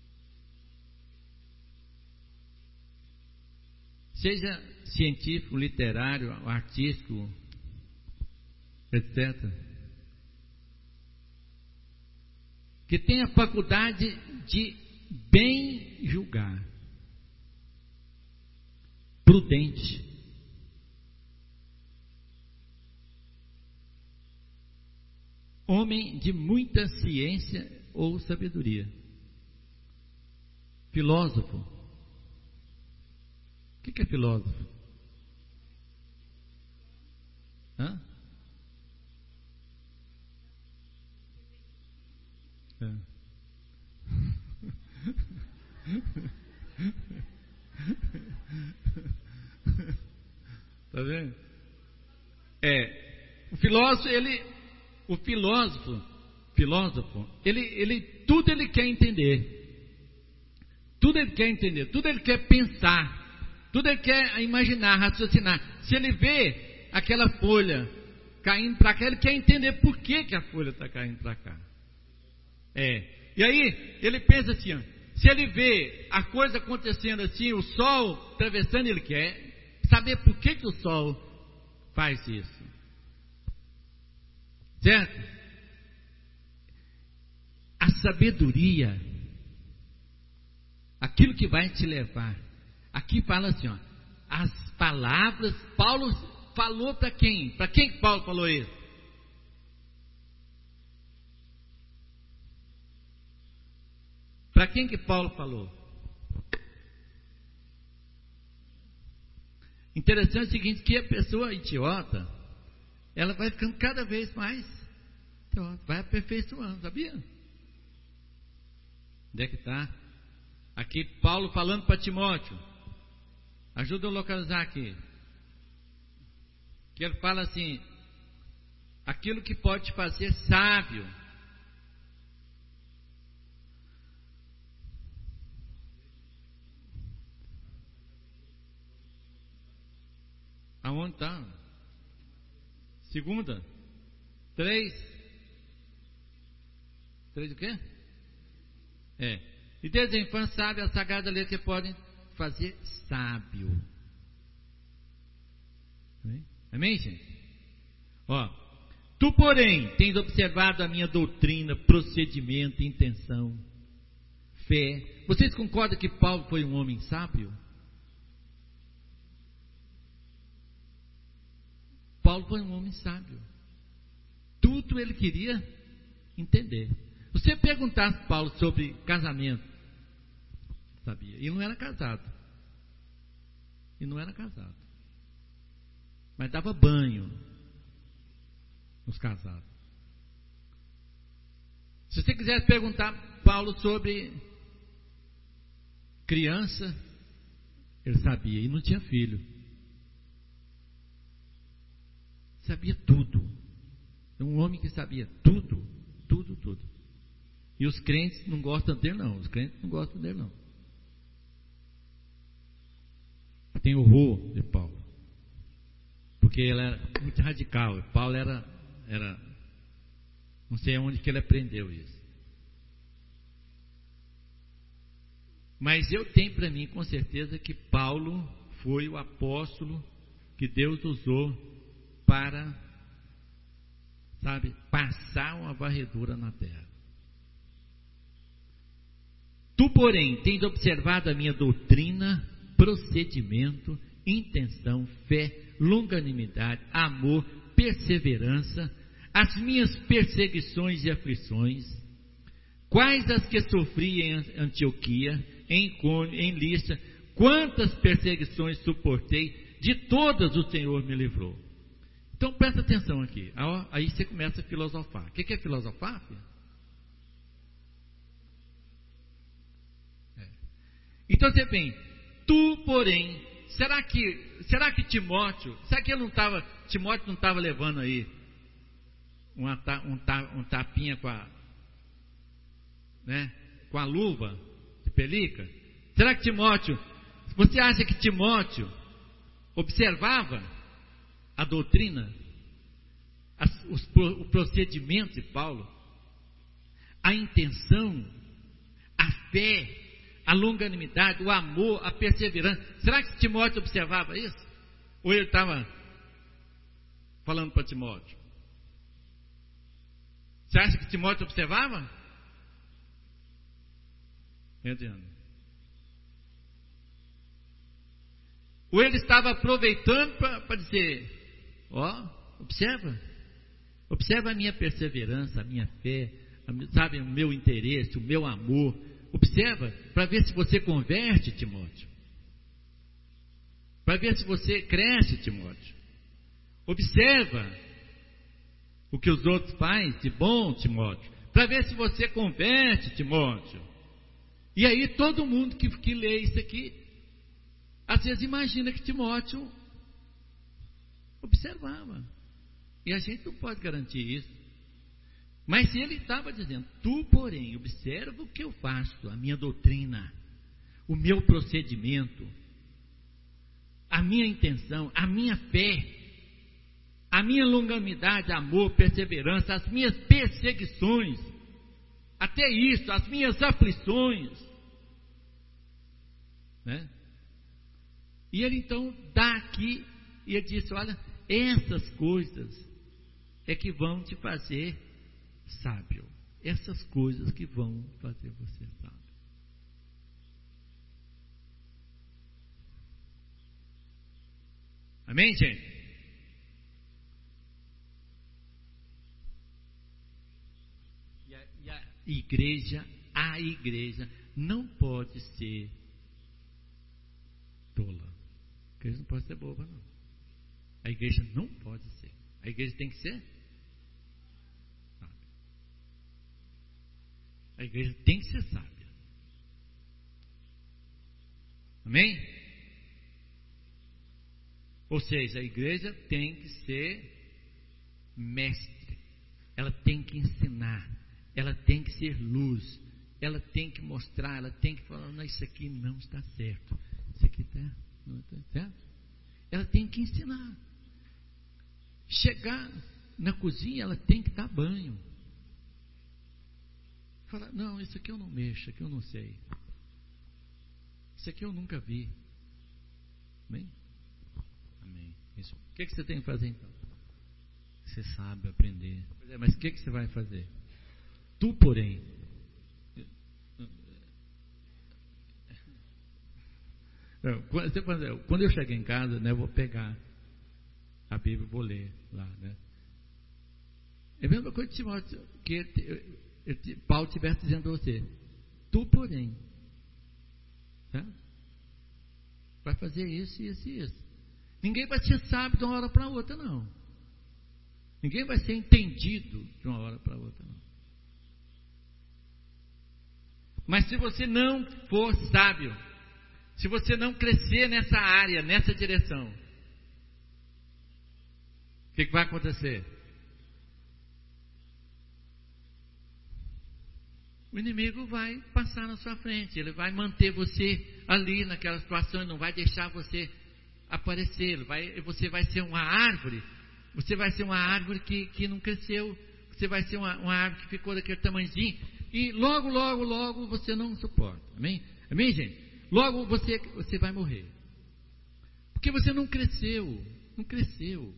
seja científico, literário, artístico, etcétera, que tem a faculdade de bem julgar, prudente, homem de muita ciência ou sabedoria, filósofo. O que é filósofo? Hã? É. Tá vendo? É, o filósofo, ele o filósofo, filósofo, ele, ele, tudo ele quer entender, tudo ele quer entender, tudo ele quer pensar, tudo ele quer imaginar, raciocinar. Se ele vê aquela folha caindo para cá, ele quer entender por que, que a folha está caindo para cá. É, e aí ele pensa assim, ó, se ele vê a coisa acontecendo assim, o sol atravessando, ele quer saber por que, que o sol faz isso. Certo? A sabedoria, aquilo que vai te levar. Aqui fala assim, ó, as palavras, Paulo falou para quem? Para quem que Paulo falou isso? Para quem que Paulo falou? Interessante é o seguinte, que a pessoa idiota, ela vai ficando cada vez mais idiota, vai aperfeiçoando, sabia? Onde é que está? Aqui Paulo falando para Timóteo. Ajuda eu a localizar aqui. Que ele fala assim, aquilo que pode te fazer sábio. Aonde está? Segunda? Três? Três o quê? É. E desde a infância sabe a sagrada lei que podem fazer sábio. Amém, gente? Ó, tu, porém, tens observado a minha doutrina, procedimento, intenção, fé. Vocês concordam que Paulo foi um homem sábio? Paulo foi um homem sábio. Tudo ele queria entender. Você perguntasse Paulo sobre casamento, sabia? Ele não era casado. Ele não era casado. Mas dava banho nos casados. Se você quisesse perguntar Paulo sobre criança, ele sabia. E não tinha filho. Sabia tudo. É um homem que sabia tudo, tudo, tudo. E os crentes não gostam dele, não. Os crentes não gostam dele, não. Tem horror de Paulo. Porque ele era muito radical. Paulo era, era. Não sei onde que ele aprendeu isso. Mas eu tenho para mim com certeza que Paulo foi o apóstolo que Deus usou para, sabe, passar uma varredura na terra. Tu, porém, tens observado a minha doutrina, procedimento, intenção, fé, longanimidade, amor, perseverança, as minhas perseguições e aflições, quais as que sofri em Antioquia, em Icônio, em Listra, quantas perseguições suportei, de todas o Senhor me livrou. Então presta atenção aqui, aí você começa a filosofar. O que é filosofar, filho? É. Então você vem, tu, porém, será que, será que Timóteo, será que ele não estava, Timóteo não estava levando aí uma, um, um tapinha com a, né, com a luva de pelica? Será que Timóteo, você acha que Timóteo observava a doutrina, as, os, o procedimento de Paulo, a intenção, a fé, a longanimidade, o amor, a perseverança? Será que Timóteo observava isso? Ou ele estava falando para Timóteo? Você acha que Timóteo observava? Mediano. Ou ele estava aproveitando para dizer, ó, observa, observa a minha perseverança, a minha fé, a, sabe, o meu interesse, o meu amor. Observa para ver se você converte, Timóteo. Para ver se você cresce, Timóteo. Observa o que os outros fazem de bom, Timóteo, para ver se você converte, Timóteo. E aí todo mundo que, que lê isso aqui, às vezes imagina que Timóteo observava. E a gente não pode garantir isso. Mas ele estava dizendo: tu, porém, observa o que eu faço, a minha doutrina, o meu procedimento, a minha intenção, a minha fé, a minha longanimidade, amor, perseverança, as minhas perseguições, até isso, as minhas aflições, né? E ele então dá aqui, e ele disse: olha, essas coisas é que vão te fazer sábio, essas coisas que vão fazer você sábio. Amém, gente? E a, e a igreja, a igreja não pode ser tola. A igreja não pode ser boba, não. A igreja não pode ser. A igreja tem que ser sábia. A igreja tem que ser sábia. Amém? Ou seja, a igreja tem que ser mestre. Ela tem que ensinar. Ela tem que ser luz. Ela tem que mostrar. Ela tem que falar: não, isso aqui não está certo. Isso aqui está, não está certo. Ela tem que ensinar. Chegar na cozinha, ela tem que dar banho. Falar: não, isso aqui eu não mexo, isso aqui eu não sei. Isso aqui eu nunca vi. Amém? Amém. Isso. O que, que você tem que fazer então? Você sabe aprender. É, mas o que, que você vai fazer? Tu, porém, quando eu chegar em casa, né, eu vou pegar a Bíblia e vou ler lá, né? É a mesma coisa de Timóteo, que ele, ele, Paulo estivesse dizendo para você: tu, porém, tá? Vai fazer isso, isso e isso. Ninguém vai ser sábio de uma hora para outra, não. Ninguém vai ser entendido de uma hora para outra, não. Mas se você não for sábio, se você não crescer nessa área, nessa direção, o que, que vai acontecer? O inimigo vai passar na sua frente, ele vai manter você ali naquela situação, não vai deixar você aparecer, ele vai, você vai ser uma árvore, você vai ser uma árvore que, que não cresceu, você vai ser uma, uma árvore que ficou daquele tamanhozinho, e logo, logo, logo você não suporta. Amém? Amém, gente? Logo você, você vai morrer. Porque você não cresceu. Não cresceu.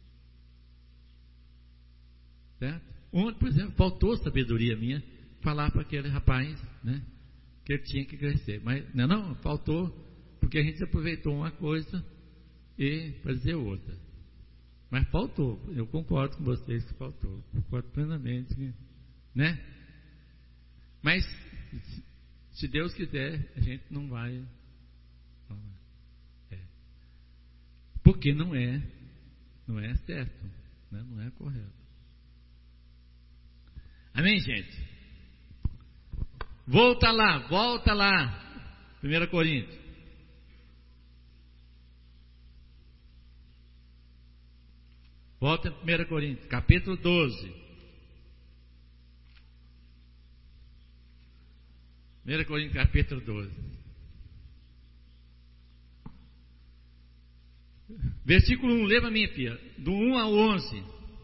Certo? Ontem, por exemplo, faltou sabedoria minha falar para aquele rapaz, né, que ele tinha que crescer. Mas não, não, faltou, porque a gente aproveitou uma coisa e fazer outra. Mas faltou. Eu concordo com vocês que faltou. Concordo plenamente, né? Mas se Deus quiser, a gente não vai. É. Porque não é, não é certo, né? Não é correto. Amém, gente? Volta lá, volta lá. primeira Coríntios. Volta em primeira Coríntios, capítulo doze. primeira Coríntios, capítulo doze. Versículo um, leva a minha filha, do um ao onze.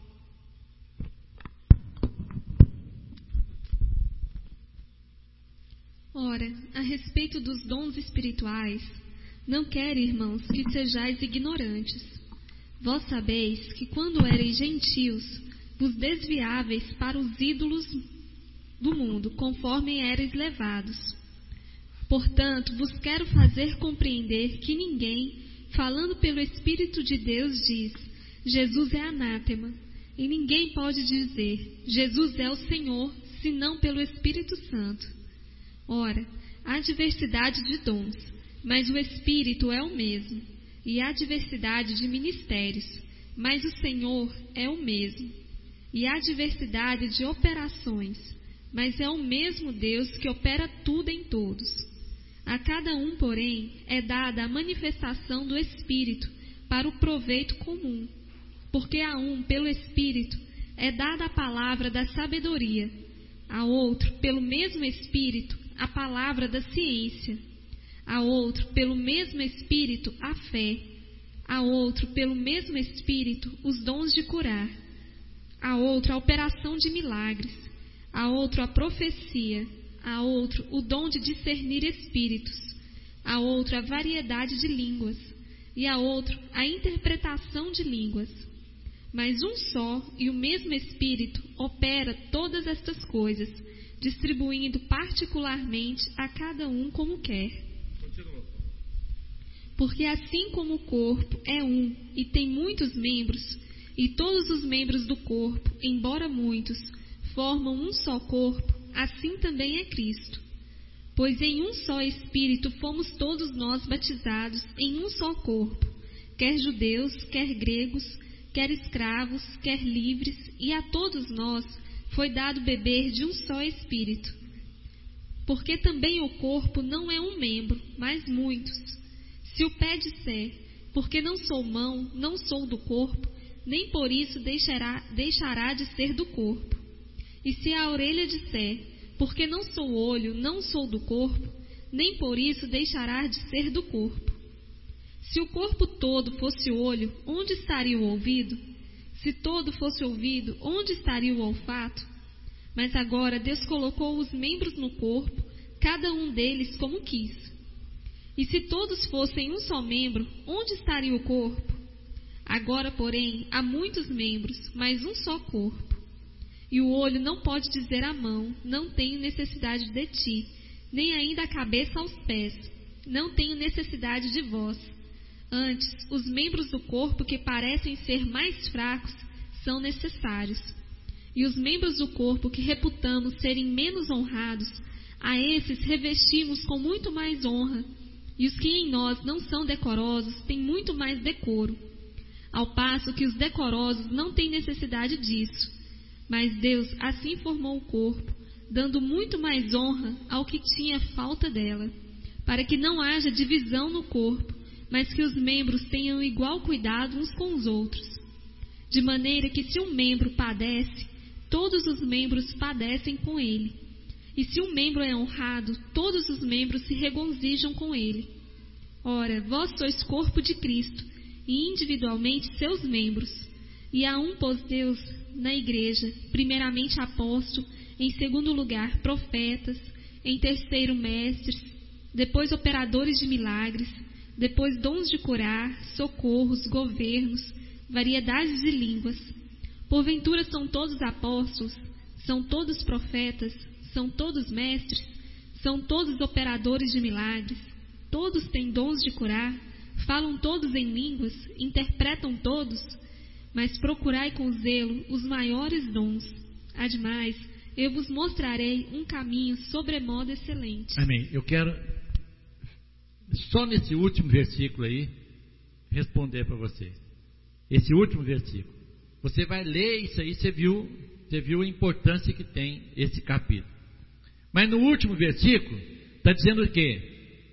Ora, a respeito dos dons espirituais, não quero, irmãos, que sejais ignorantes. Vós sabeis que quando ereis gentios, vos desviáveis para os ídolos do mundo, conforme eres levados. Portanto, vos quero fazer compreender que ninguém, falando pelo Espírito de Deus, diz: Jesus é anátema, e ninguém pode dizer: Jesus é o Senhor, senão pelo Espírito Santo. Ora, há diversidade de dons, mas o Espírito é o mesmo, e há diversidade de ministérios, mas o Senhor é o mesmo, e há diversidade de operações, mas é o mesmo Deus que opera tudo em todos. A cada um, porém, é dada a manifestação do Espírito para o proveito comum, porque a um, pelo Espírito, é dada a palavra da sabedoria, a outro, pelo mesmo Espírito, a palavra da ciência, a outro, pelo mesmo Espírito, a fé, a outro, pelo mesmo Espírito, os dons de curar, a outro, a operação de milagres, a outro, a profecia, a outro, o dom de discernir espíritos, a outro, a variedade de línguas, e a outro, a interpretação de línguas. Mas um só e o mesmo Espírito opera todas estas coisas, distribuindo particularmente a cada um como quer. Continua. Porque assim como o corpo é um e tem muitos membros, e todos os membros do corpo, embora muitos, formam um só corpo, assim também é Cristo. Pois em um só Espírito fomos todos nós batizados em um só corpo, quer judeus, quer gregos, quer escravos, quer livres, e a todos nós foi dado beber de um só Espírito. Porque também o corpo não é um membro, mas muitos. Se o pé disser, porque não sou mão, não sou do corpo, nem por isso deixará, deixará de ser do corpo. E se a orelha disser, porque não sou olho, não sou do corpo, nem por isso deixará de ser do corpo. Se o corpo todo fosse olho, onde estaria o ouvido? Se todo fosse ouvido, onde estaria o olfato? Mas agora Deus colocou os membros no corpo, cada um deles como quis. E se todos fossem um só membro, onde estaria o corpo? Agora, porém, há muitos membros, mas um só corpo. E o olho não pode dizer à mão, não tenho necessidade de ti, nem ainda a cabeça aos pés, não tenho necessidade de vós. Antes, os membros do corpo que parecem ser mais fracos são necessários. E os membros do corpo que reputamos serem menos honrados, a esses revestimos com muito mais honra, e os que em nós não são decorosos têm muito mais decoro. Ao passo que os decorosos não têm necessidade disso. Mas Deus assim formou o corpo, dando muito mais honra ao que tinha falta dela, para que não haja divisão no corpo, mas que os membros tenham igual cuidado uns com os outros. De maneira que se um membro padece, todos os membros padecem com ele. E se um membro é honrado, todos os membros se regozijam com ele. Ora, vós sois corpo de Cristo, e individualmente seus membros. E a um pôs Deus na igreja, primeiramente apóstolo, em segundo lugar profetas, em terceiro mestres, depois operadores de milagres, depois dons de curar, socorros, governos, variedades de línguas. Porventura são todos apóstolos, são todos profetas, são todos mestres, são todos operadores de milagres, todos têm dons de curar, falam todos em línguas, interpretam todos, mas procurai com zelo os maiores dons. Ademais, eu vos mostrarei um caminho sobremodo excelente. Amém. Eu quero, só nesse último versículo aí, responder para você. Esse último versículo. Você vai ler isso aí, você viu, você viu a importância que tem esse capítulo. Mas no último versículo, está dizendo o quê?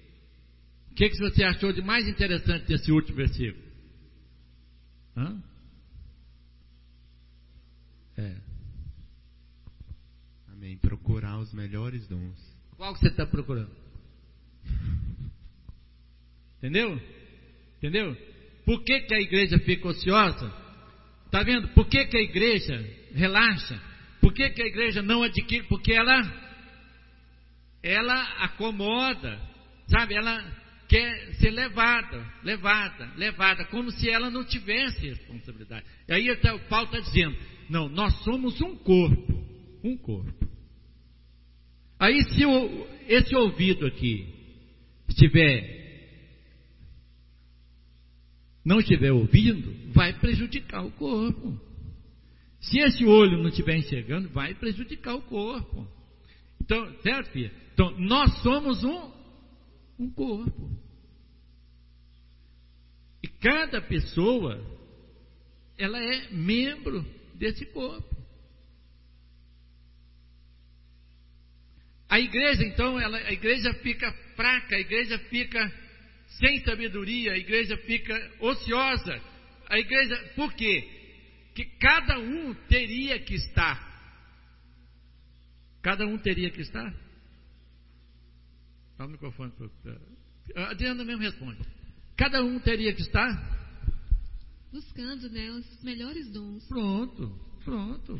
O que, que você achou de mais interessante desse último versículo? Hã? É. Amém. Procurar os melhores dons. Qual que você está procurando? Entendeu? Entendeu? Por que, que a igreja fica ociosa? Está vendo? Por que, que a igreja relaxa? Por que, que a igreja não adquire? Porque ela, ela acomoda, sabe? Ela quer ser levada, levada, levada, como se ela não tivesse responsabilidade. E aí o Paulo está dizendo, não, nós somos um corpo, um corpo. Aí se o, esse ouvido aqui estiver, não estiver ouvindo, vai prejudicar o corpo. Se esse olho não estiver enxergando, vai prejudicar o corpo. Então, certo, filha? Então, nós somos um, um corpo. E cada pessoa, ela é membro desse corpo. A igreja, então, ela, a igreja fica fraca, a igreja fica sem sabedoria, a igreja fica ociosa. A igreja, por quê? que cada um teria que estar. Cada um teria que estar? Dá o microfone para a Adriana mesmo responde. Cada um teria que estar? Buscando, né, os melhores dons. Pronto, pronto.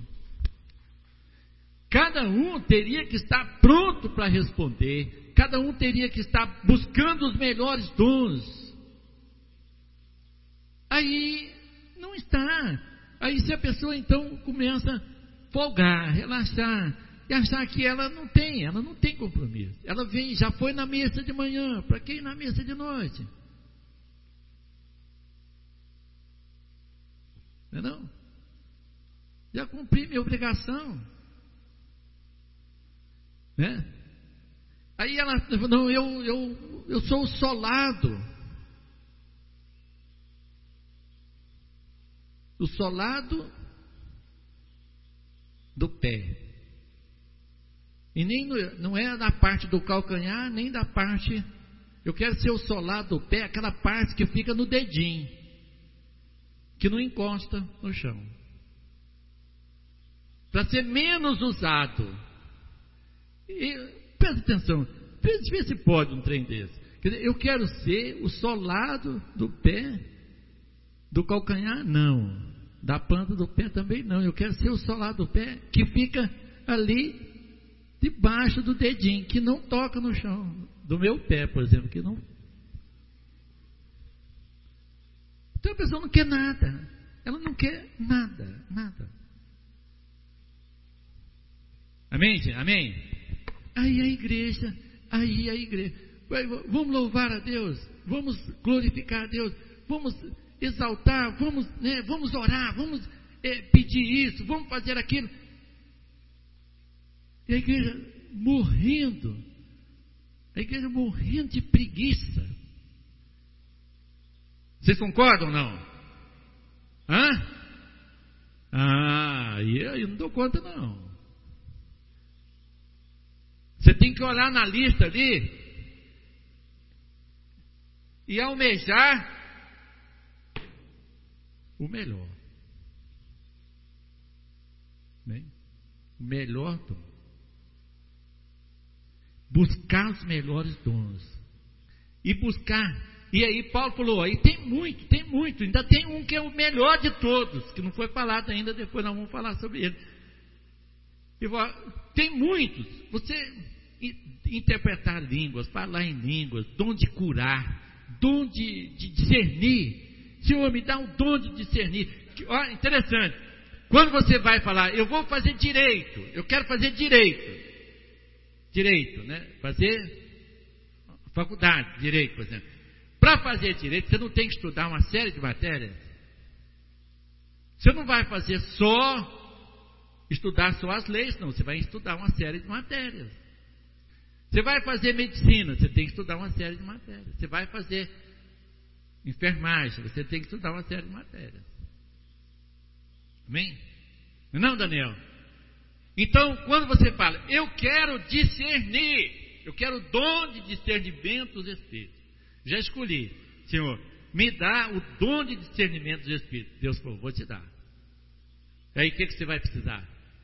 Cada um teria que estar pronto para responder. Cada um teria que estar buscando os melhores dons. Aí não está. Aí se a pessoa então começa a folgar, relaxar e achar que ela não tem, ela não tem compromisso. Ela vem, já foi na missa de manhã, para que ir na missa de noite? Não é não? Já cumpri minha obrigação. Né? Aí ela, não, eu, eu, eu sou o solado. O solado do pé. E nem no, não é da parte do calcanhar, nem da parte. Eu quero ser o solado do pé, aquela parte que fica no dedinho, que não encosta no chão. Para ser menos usado. E, presta atenção, vê se pode um trem desse. Quer dizer, eu quero ser o solado do pé, do calcanhar, não. Da planta do pé também não. Eu quero ser o solado do pé que fica ali debaixo do dedinho, que não toca no chão. Do meu pé, por exemplo, que não. Então a pessoa não quer nada. Ela não quer nada, nada. Amém, gente? Amém? Aí a igreja, aí a igreja. Vamos louvar a Deus, vamos glorificar a Deus, vamos exaltar, vamos, né, vamos orar, vamos é, pedir isso, vamos fazer aquilo. E a igreja morrendo, a igreja morrendo de preguiça. Vocês concordam ou não? Hã? Ah, eu, eu não dou conta não. Você tem que olhar na lista ali e almejar o melhor. Bem, o melhor dom. Buscar os melhores dons. E buscar. E aí Paulo falou, aí tem muito, tem muito. Ainda tem um que é o melhor de todos, que não foi falado ainda, depois nós vamos falar sobre ele. Eu vou, tem muitos. Você interpretar línguas, falar em línguas, dom de curar, dom de, de discernir. Senhor, me dá um dom de discernir. Olha, interessante. Quando você vai falar, eu vou fazer direito, eu quero fazer direito. Direito, né? Fazer faculdade de direito, por exemplo. Para fazer direito, você não tem que estudar uma série de matérias. Você não vai fazer só, estudar só as leis, não. Você vai estudar uma série de matérias. Você vai fazer medicina, você tem que estudar uma série de matérias. Você vai fazer enfermagem, você tem que estudar uma série de matérias. Amém? Não, Daniel? Então, quando você fala, eu quero discernir, eu quero o dom de discernimento dos Espíritos. Já escolhi, Senhor, me dá o dom de discernimento dos Espíritos. Deus falou, vou te dar. Aí o que, que você vai precisar?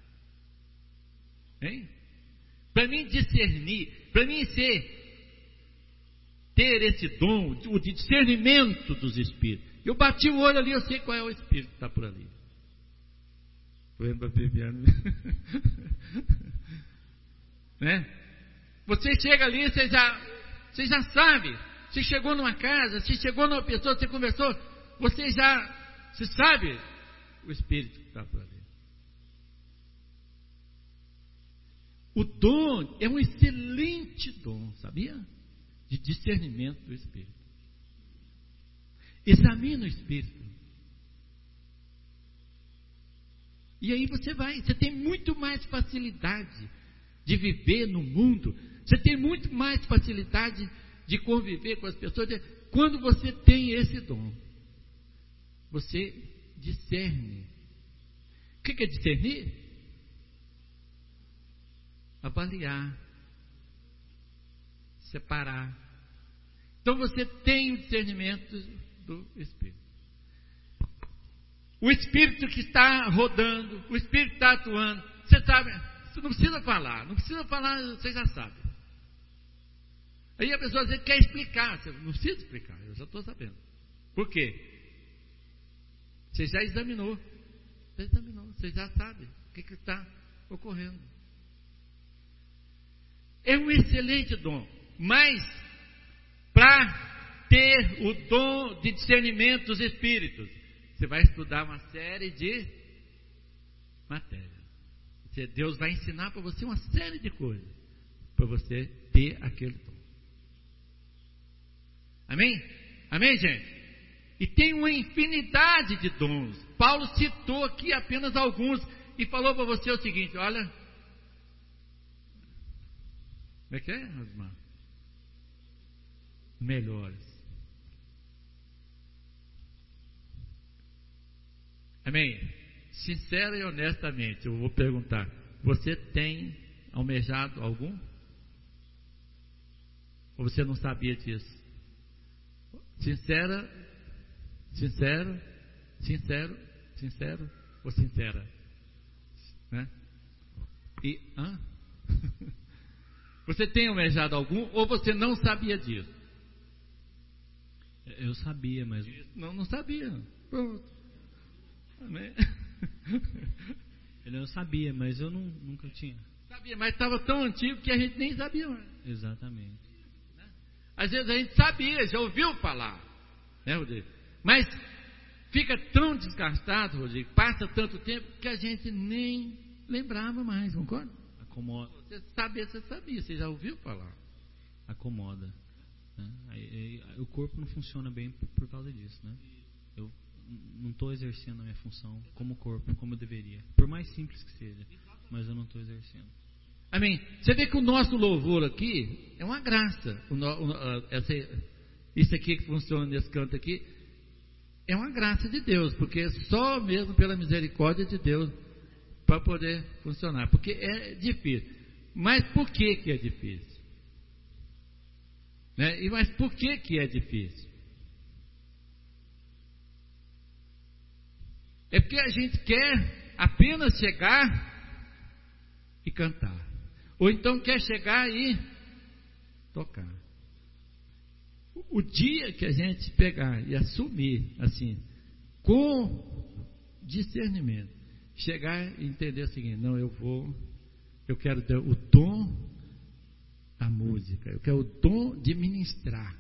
Hein? Para mim discernir, para mim ser, ter esse dom, o de discernimento dos Espíritos. Eu bati o olho ali, eu sei qual é o Espírito que está por ali. Foi para Bebiano. Né? Você chega ali, você já, você já sabe. Você chegou numa casa, você chegou numa pessoa, você conversou, você já, você sabe o Espírito que está por ali. O dom é um excelente dom, sabia? De discernimento do Espírito. Examina o Espírito. E aí você vai, você tem muito mais facilidade de viver no mundo, você tem muito mais facilidade de conviver com as pessoas, quando você tem esse dom. Você discerne. O que é discernir? Avaliar, separar. Então você tem o discernimento do Espírito. o Espírito que está rodando, o Espírito que está atuando. Você sabe, você não precisa falar, não precisa falar, você já sabe. Aí a pessoa às vezes quer explicar, você não precisa explicar, eu já estou sabendo. Por quê? Você já examinou, você examinou, você já sabe o que que está ocorrendo. É um excelente dom, mas para ter o dom de discernimento dos espíritos, você vai estudar uma série de matérias. Deus vai ensinar para você uma série de coisas para você ter aquele dom. Amém? Amém, gente? E tem uma infinidade de dons. Paulo citou aqui apenas alguns e falou para você o seguinte: olha, como é que é, Osmar? Melhores. Amém? Sincera e honestamente, eu vou perguntar: você tem almejado algum? Ou você não sabia disso? Sincera, sincero, sincero, sincero ou sincera? Né? E, hã? Você tem almejado algum ou você não sabia disso? Eu sabia, mas... Não, não sabia. Pronto. Amém? Eu sabia, mas eu não, nunca tinha. Sabia, mas estava tão antigo que a gente nem sabia mais. Exatamente. Às vezes a gente sabia, já ouviu falar, né, Rodrigo? Mas fica tão desgastado, Rodrigo, passa tanto tempo que a gente nem lembrava mais, concorda? Acomoda. Você sabia, você sabia, você já ouviu falar. Acomoda. Né? Aí, aí, o corpo não funciona bem por, por causa disso, né? Eu não estou exercendo a minha função como corpo, como eu deveria. Por mais simples que seja, mas eu não estou exercendo. Amém. Você vê que o nosso louvor aqui é uma graça. O no, o, essa, isso aqui que funciona nesse canto aqui é uma graça de Deus, porque é só mesmo pela misericórdia de Deus para poder funcionar. Porque é difícil. Mas por que que é difícil? Né? E mas por que que é difícil? É porque a gente quer apenas chegar e cantar. Ou então quer chegar e tocar. O dia que a gente pegar e assumir, assim, com discernimento, chegar e entender o seguinte: não, eu vou, eu quero ter o dom da música, eu quero o dom de ministrar,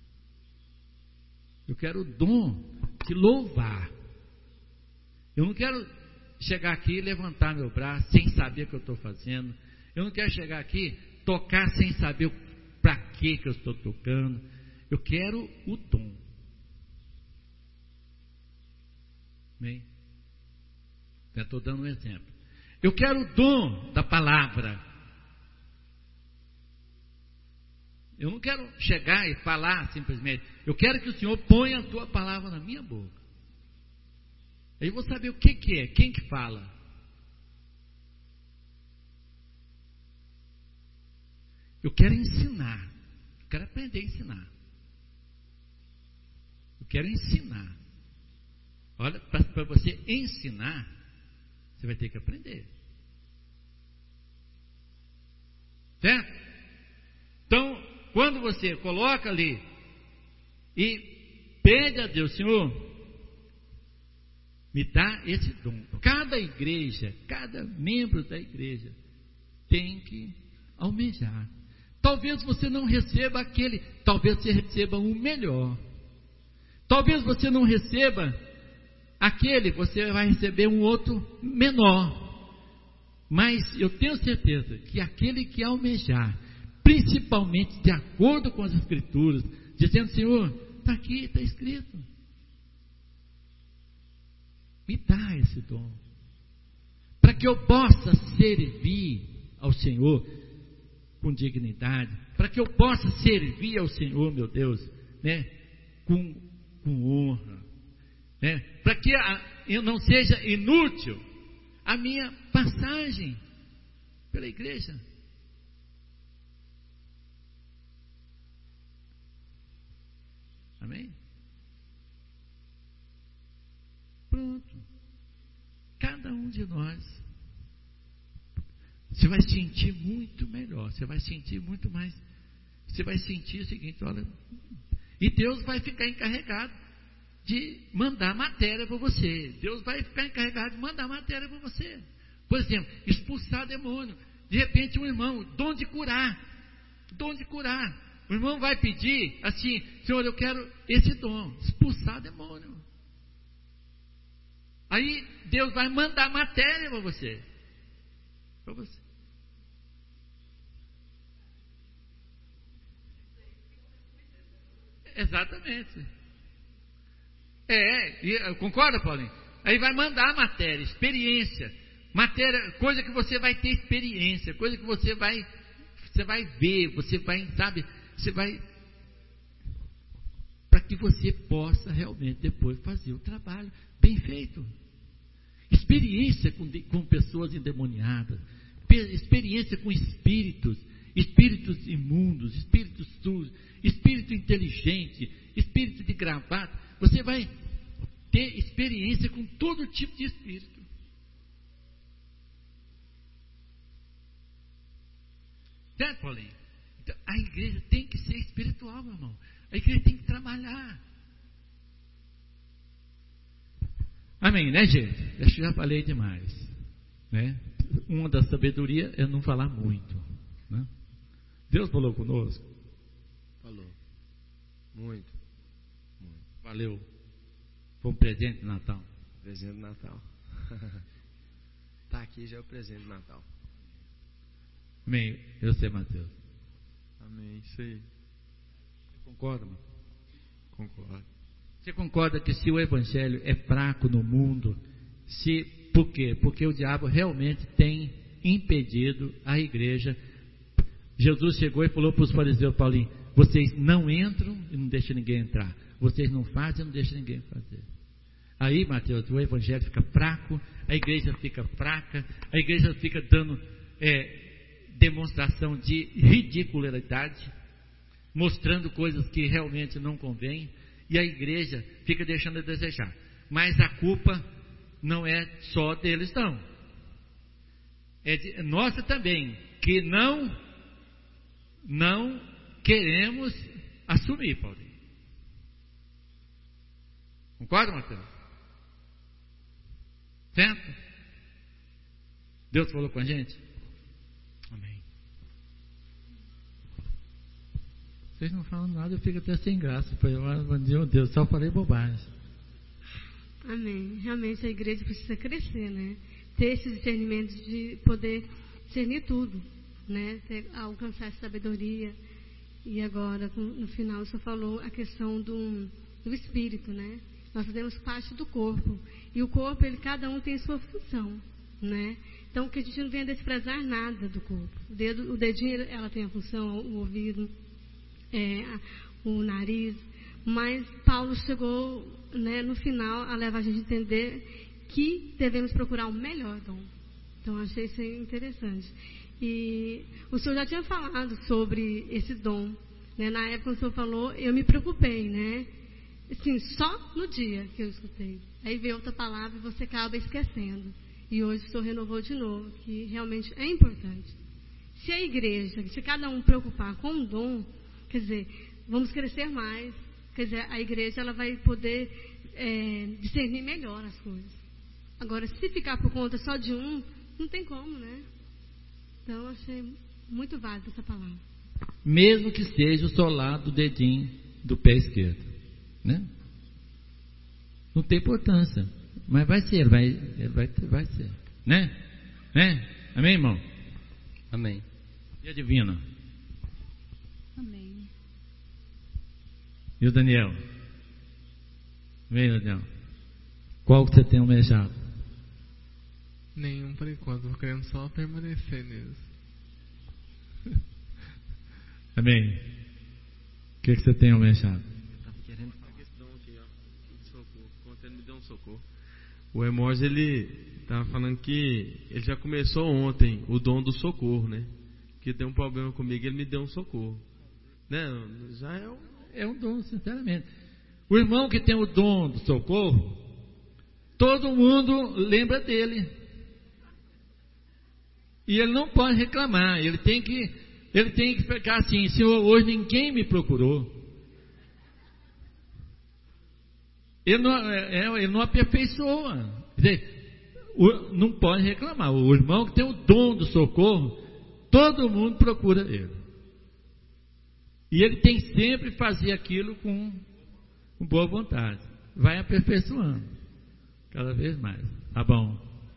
eu quero o dom de louvar. Eu não quero chegar aqui e levantar meu braço sem saber o que eu estou fazendo. Eu não quero chegar aqui, tocar sem saber para que que eu estou tocando. Eu quero o dom. Amém? Já estou dando um exemplo. Eu quero o dom da palavra. Eu não quero chegar e falar simplesmente. Eu quero que o Senhor ponha a tua palavra na minha boca. Aí eu vou saber o que que é, quem que fala. Eu quero ensinar. Eu quero aprender a ensinar. Eu quero ensinar. Olha, para você ensinar, você vai ter que aprender. Certo? Então, quando você coloca ali e pede a Deus: Senhor, me dá esse dom. Cada igreja, cada membro da igreja tem que almejar. Talvez você não receba aquele, talvez você receba um melhor. Talvez você não receba aquele, você vai receber um outro menor. Mas eu tenho certeza que aquele que almejar, principalmente de acordo com as Escrituras, dizendo: Senhor, está aqui, está escrito, me dá esse dom, para que eu possa servir ao Senhor com dignidade, para que eu possa servir ao Senhor, meu Deus, né, com, com honra, né, para que a, eu não seja inútil a minha passagem pela igreja. Amém? Pronto. de nós. Você vai sentir muito melhor, você vai sentir muito mais. Você vai sentir o seguinte, olha, e Deus vai ficar encarregado de mandar matéria para você. Deus vai ficar encarregado de mandar matéria para você. Por exemplo, expulsar demônio. De repente um irmão, dom de curar, dom de curar. O irmão vai pedir assim, Senhor, eu quero esse dom, expulsar demônio. Aí Deus vai mandar matéria para você. Para você. Exatamente. É, e, concorda, Paulinho? Aí vai mandar matéria, experiência, matéria, coisa que você vai ter experiência, coisa que você vai, você vai ver, você vai, sabe, você vai, para que você possa realmente depois fazer o trabalho bem feito. Experiência com, com pessoas endemoniadas, experiência com espíritos, espíritos imundos, espíritos sujos, espírito inteligente, espírito de gravata. Você vai ter experiência com todo tipo de espírito. Certo, Paulinho? Então, a igreja tem que ser espiritual, meu irmão. A igreja tem que trabalhar. Amém, né, gente? Eu já falei demais, né? Uma da sabedoria é não falar muito, né? Deus falou conosco? Falou. Muito. Muito. Valeu. Foi um presente de Natal. Presente de Natal. Tá aqui já é o presente de Natal. Amém. Eu sei, Mateus. Amém. Isso aí. Você concorda, mano? Concordo. Você concorda que se o evangelho é fraco no mundo, se, por quê? Porque o diabo realmente tem impedido a igreja. Jesus chegou e falou para os fariseus, Paulinho, vocês não entram e não deixam ninguém entrar. Vocês não fazem e não deixam ninguém fazer. Aí, Mateus, o evangelho fica fraco, a igreja fica fraca, a igreja fica dando é, demonstração de ridicularidade, mostrando coisas que realmente não convêm, e a igreja fica deixando a desejar. Mas a culpa não é só deles, não. É de, nossa também, que não, não queremos assumir, Paulinho. Concorda, Mateus? Certo? Deus falou com a gente? Amém. Vocês não falam nada, eu fico até sem graça. Foi, meu Deus, só falei bobagem. Amém. Realmente a igreja precisa crescer, né? Ter esse discernimento de poder discernir tudo, né? Ter, alcançar essa sabedoria. E agora, no final, o senhor falou a questão do, do espírito, né? Nós fazemos parte do corpo. E o corpo, ele, cada um tem sua função, né? Então, que a gente não venha desprezar nada do corpo. O, dedo, o dedinho, ela tem a função, o ouvido, é, o nariz. Mas Paulo chegou, né, no final, a levar a gente a entender que devemos procurar o melhor dom. Então, achei isso interessante. E o senhor já tinha falado sobre esse dom, né? Na época que o senhor falou, eu me preocupei, né? Assim, só no dia que eu escutei. Aí veio outra palavra e você acaba esquecendo. E hoje o senhor renovou de novo, que realmente é importante. Se a igreja, se cada um preocupar com o dom, quer dizer, vamos crescer mais. Quer dizer, a igreja ela vai poder é, discernir melhor as coisas. Agora, se ficar por conta só de um, não tem como, né? Então, eu achei muito válida essa palavra. Mesmo que seja o solado do dedinho do pé esquerdo, né? Não tem importância, mas vai ser, vai, vai, vai ser, né? Né? Amém, irmão? Amém. E a divina? Amém. E o Daniel? Vem, Daniel. Qual que você tem almejado? Nenhum por enquanto, estou querendo só permanecer nisso. Amém. O que, que você tem almejado? Estava querendo falar esse dom aqui, ó. De socorro. Contando me deu um socorro. O Hermós, ele estava falando que ele já começou ontem o dom do socorro, né? Que deu um problema comigo, ele me deu um socorro. Né? Já é um... é um dom, sinceramente. O irmão que tem o dom do socorro, todo mundo lembra dele. E ele não pode reclamar, ele tem que, ele tem que ficar assim: Senhor, hoje ninguém me procurou. Ele não, é, ele não aperfeiçoa. Quer dizer, o, não pode reclamar. O irmão que tem o dom do socorro, todo mundo procura ele. E ele tem que sempre fazer aquilo com, com boa vontade. Vai aperfeiçoando cada vez mais. Tá bom.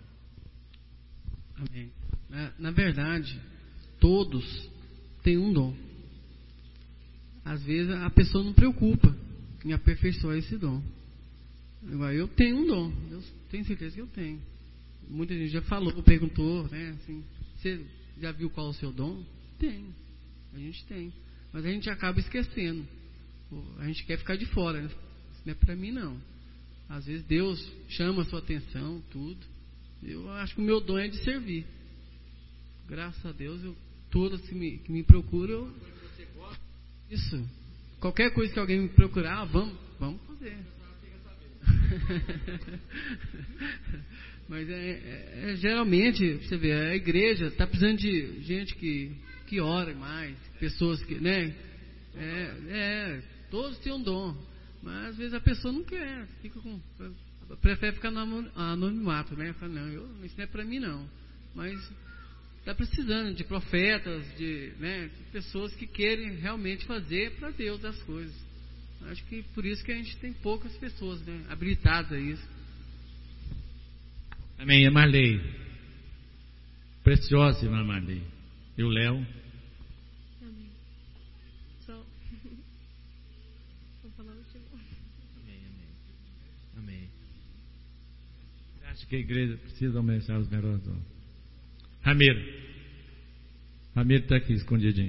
Amém. Na, na verdade, todos têm um dom. Às vezes a pessoa não preocupa em aperfeiçoar esse dom. Eu tenho um dom, eu tenho certeza que eu tenho. Muita gente já falou, perguntou, né? Assim, você já viu qual é o seu dom? Tem, a gente tem. Mas a gente acaba esquecendo. A gente quer ficar de fora. Né? Isso não é pra mim, não. Às vezes Deus chama a sua atenção, tudo. Eu acho que o meu dom é de servir. Graças a Deus, eu, todas que me, que me procuram, eu, isso. Qualquer coisa que alguém me procurar, ah, vamos, vamos fazer. Mas é, é, é geralmente, você vê, a igreja está precisando de gente que, que ora mais, pessoas que, né? É, é, todos têm um dom, mas às vezes a pessoa não quer, fica com, prefere ficar no anonimato, né? Fala, não, eu, isso não é para mim não. Mas está precisando de profetas, de, né, de pessoas que querem realmente fazer para Deus as coisas. Acho que por isso que a gente tem poucas pessoas, né, habilitadas a isso. Amém, irmã Marley. Preciosa, irmã Marley. E o Léo? Amém. Só. Vou falar o último. Amém, amém. Amém. Você acha que a igreja precisa aumentar os melhores dons? Ramiro. Ramiro está aqui escondidinho.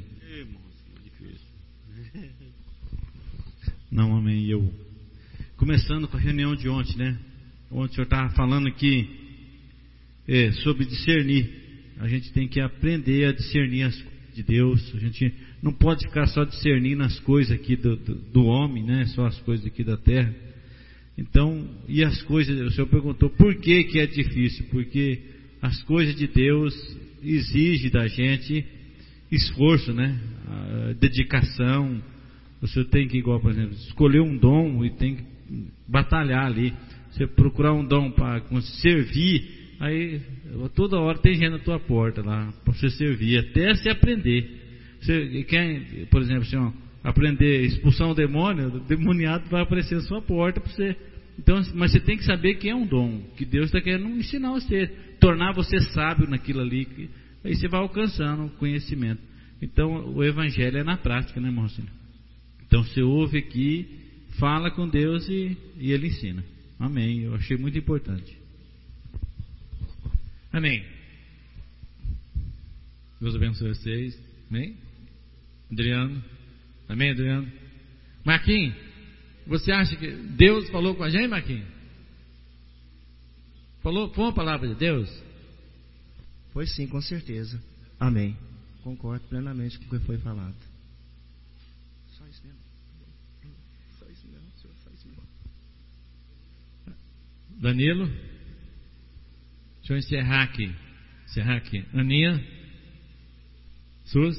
Não, amém. Eu, começando com a reunião de ontem, né? Ontem o senhor estava falando aqui é, sobre discernir. A gente tem que aprender a discernir as coisas de Deus. A gente não pode ficar só discernindo as coisas aqui do, do, do homem, né? Só as coisas aqui da terra. Então, e as coisas, o senhor perguntou por que que é difícil? Porque as coisas de Deus exigem da gente esforço, né? A dedicação. O senhor tem que, igual, por exemplo, escolher um dom e tem que batalhar ali. Você procurar um dom para servir, aí toda hora tem gente na tua porta lá para você servir, até você aprender. Você quer, por exemplo, assim, ó, aprender a expulsar um demônio, o demoniado vai aparecer na sua porta para você. Então, mas você tem que saber que é um dom, que Deus está querendo ensinar você, tornar você sábio naquilo ali, que, aí você vai alcançando o conhecimento. Então, o evangelho é na prática, né, irmão? Então você ouve aqui, fala com Deus e, e Ele ensina. Amém. Eu achei muito importante. Amém. Deus abençoe vocês. Amém. Adriano. Amém, Adriano. Marquinhos, você acha que Deus falou com a gente, Marquinhos? Falou, foi uma palavra de Deus? Foi sim, com certeza. Amém. Concordo plenamente com o que foi falado. Danilo, deixa eu encerrar aqui. Encerrar aqui. Aninha, Sus.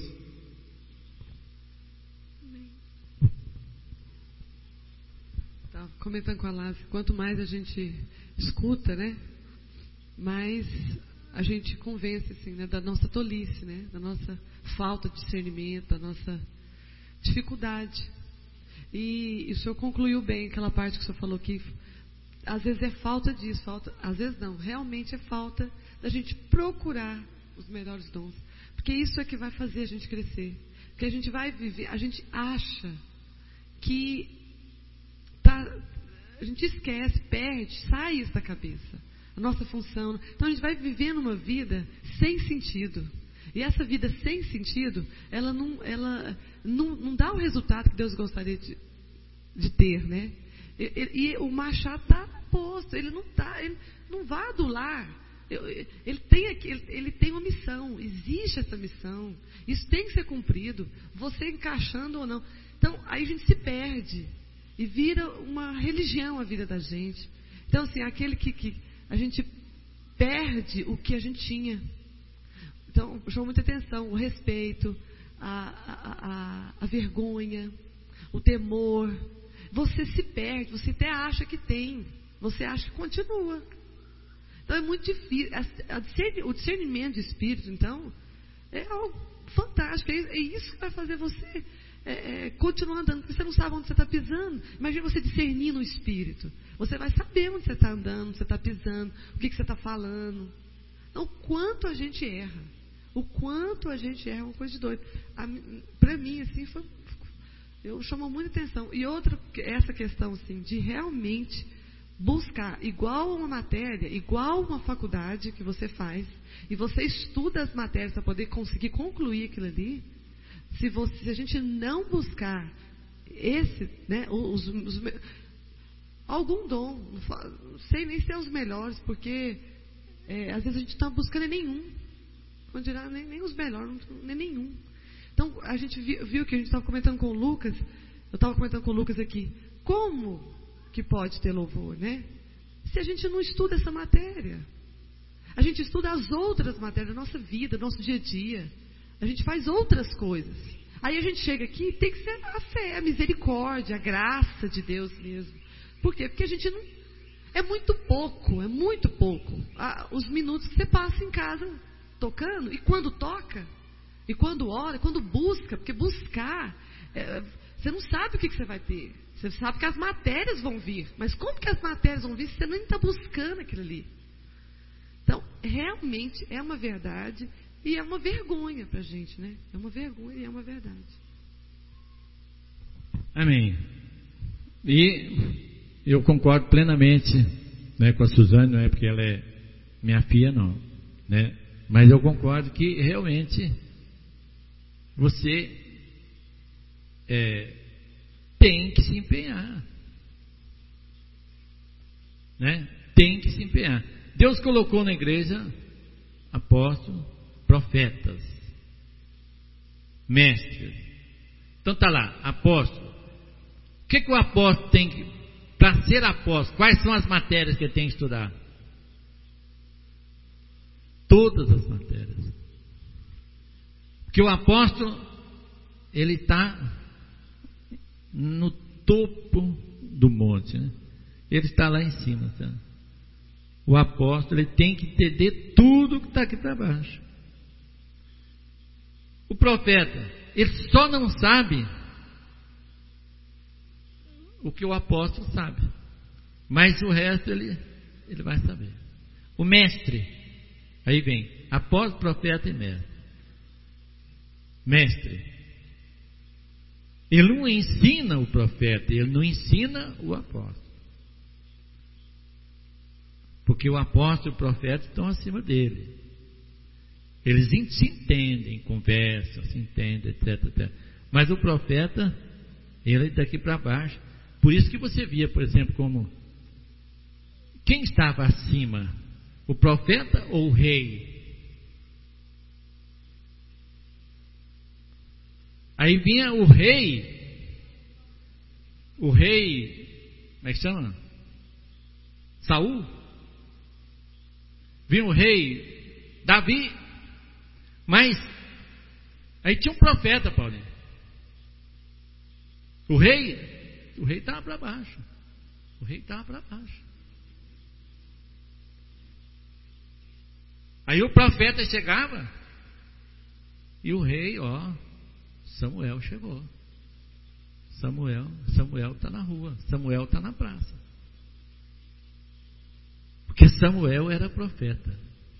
Estava comentando com a Lázia, quanto mais a gente escuta, né, mais a gente convence, assim, né, da nossa tolice, né, da nossa falta de discernimento, da nossa dificuldade. E, e o senhor concluiu bem aquela parte que o senhor falou que às vezes é falta disso, falta, às vezes não, realmente é falta da gente procurar os melhores dons, porque isso é que vai fazer a gente crescer, porque a gente vai viver, a gente acha que tá, a gente esquece, perde, sai isso da cabeça, a nossa função. Então a gente vai vivendo uma vida sem sentido, e essa vida sem sentido, ela não, ela não, não dá o resultado que Deus gostaria de, de ter, né? E, e, e o Machado está posto, ele não tá, ele não vai adular. Ele tem, ele, ele tem uma missão, existe essa missão, isso tem que ser cumprido, você encaixando ou não. Então aí a gente se perde e vira uma religião a vida da gente. Então assim, aquele que, que a gente perde o que a gente tinha. Então, chama muita atenção o respeito, a, a, a, a vergonha, o temor. Você se perde, você até acha que tem, você acha que continua. Então é muito difícil. A, a discernir, o discernimento de espírito, então, é algo fantástico. É, é isso que vai fazer você é, é, continuar andando, porque você não sabe onde você está pisando. Imagina você discernir no espírito. Você vai saber onde você está andando, onde você está pisando, o que, que você está falando. Então, o quanto a gente erra. O quanto a gente erra é uma coisa de doido. Para mim, assim, foi, eu chamo muita atenção. E outra, essa questão, assim, de realmente buscar, igual uma matéria, igual uma faculdade que você faz, e você estuda as matérias para poder conseguir concluir aquilo ali. Se, você, se a gente não buscar esse, né, os, os, algum dom, não sei nem se é os melhores, porque é, às vezes a gente está buscando nenhum, não dirá nem, nem os melhores, nem nenhum. Então a gente viu, viu que a gente estava comentando com o Lucas, eu estava comentando com o Lucas aqui, como que pode ter louvor, né? Se a gente não estuda essa matéria, a gente estuda as outras matérias da nossa vida, do nosso dia a dia. A gente faz outras coisas. Aí a gente chega aqui e tem que ser a fé, a misericórdia, a graça de Deus mesmo. Por quê? Porque a gente não... É muito pouco, é muito pouco. Ah, os minutos que você passa em casa tocando. E quando toca, e quando ora, quando busca, porque buscar, é, você não sabe o que, que você vai ter. Você sabe que as matérias vão vir. Mas como que as matérias vão vir se você nem está buscando aquilo ali? Então, realmente é uma verdade... E é uma vergonha para a gente, né? É uma vergonha e é uma verdade. Amém. E eu concordo plenamente, né, com a Suzane, não é porque ela é minha filha, não, né? Mas eu concordo que realmente você é, tem que se empenhar, né? Tem que se empenhar. Deus colocou na igreja apóstolos, profetas, mestres. Então está lá, apóstolo. O que, que o apóstolo tem que, para ser apóstolo, quais são as matérias que ele tem que estudar? Todas as matérias. Porque o apóstolo, ele está no topo do monte, né? Ele está lá em cima, tá? O apóstolo, ele tem que entender tudo que está aqui para baixo. O profeta, ele só não sabe o que o apóstolo sabe, mas o resto ele, ele vai saber. O mestre, aí vem apóstolo, profeta e mestre. Mestre, ele não ensina o profeta, ele não ensina o apóstolo, porque o apóstolo e o profeta estão acima dele. Eles se entendem, conversam, se entendem, etc, etcétera. Mas o profeta, ele é daqui para baixo. Por isso que você via, por exemplo, como quem estava acima, o profeta ou o rei? Aí vinha o rei, o rei, como é que chama? Saul. Vinha o rei Davi. Mas, aí tinha um profeta, Paulinho. O rei, o rei estava para baixo. O rei estava para baixo. Aí o profeta chegava, e o rei, ó, Samuel chegou. Samuel, Samuel está na rua, Samuel está na praça. Porque Samuel era profeta.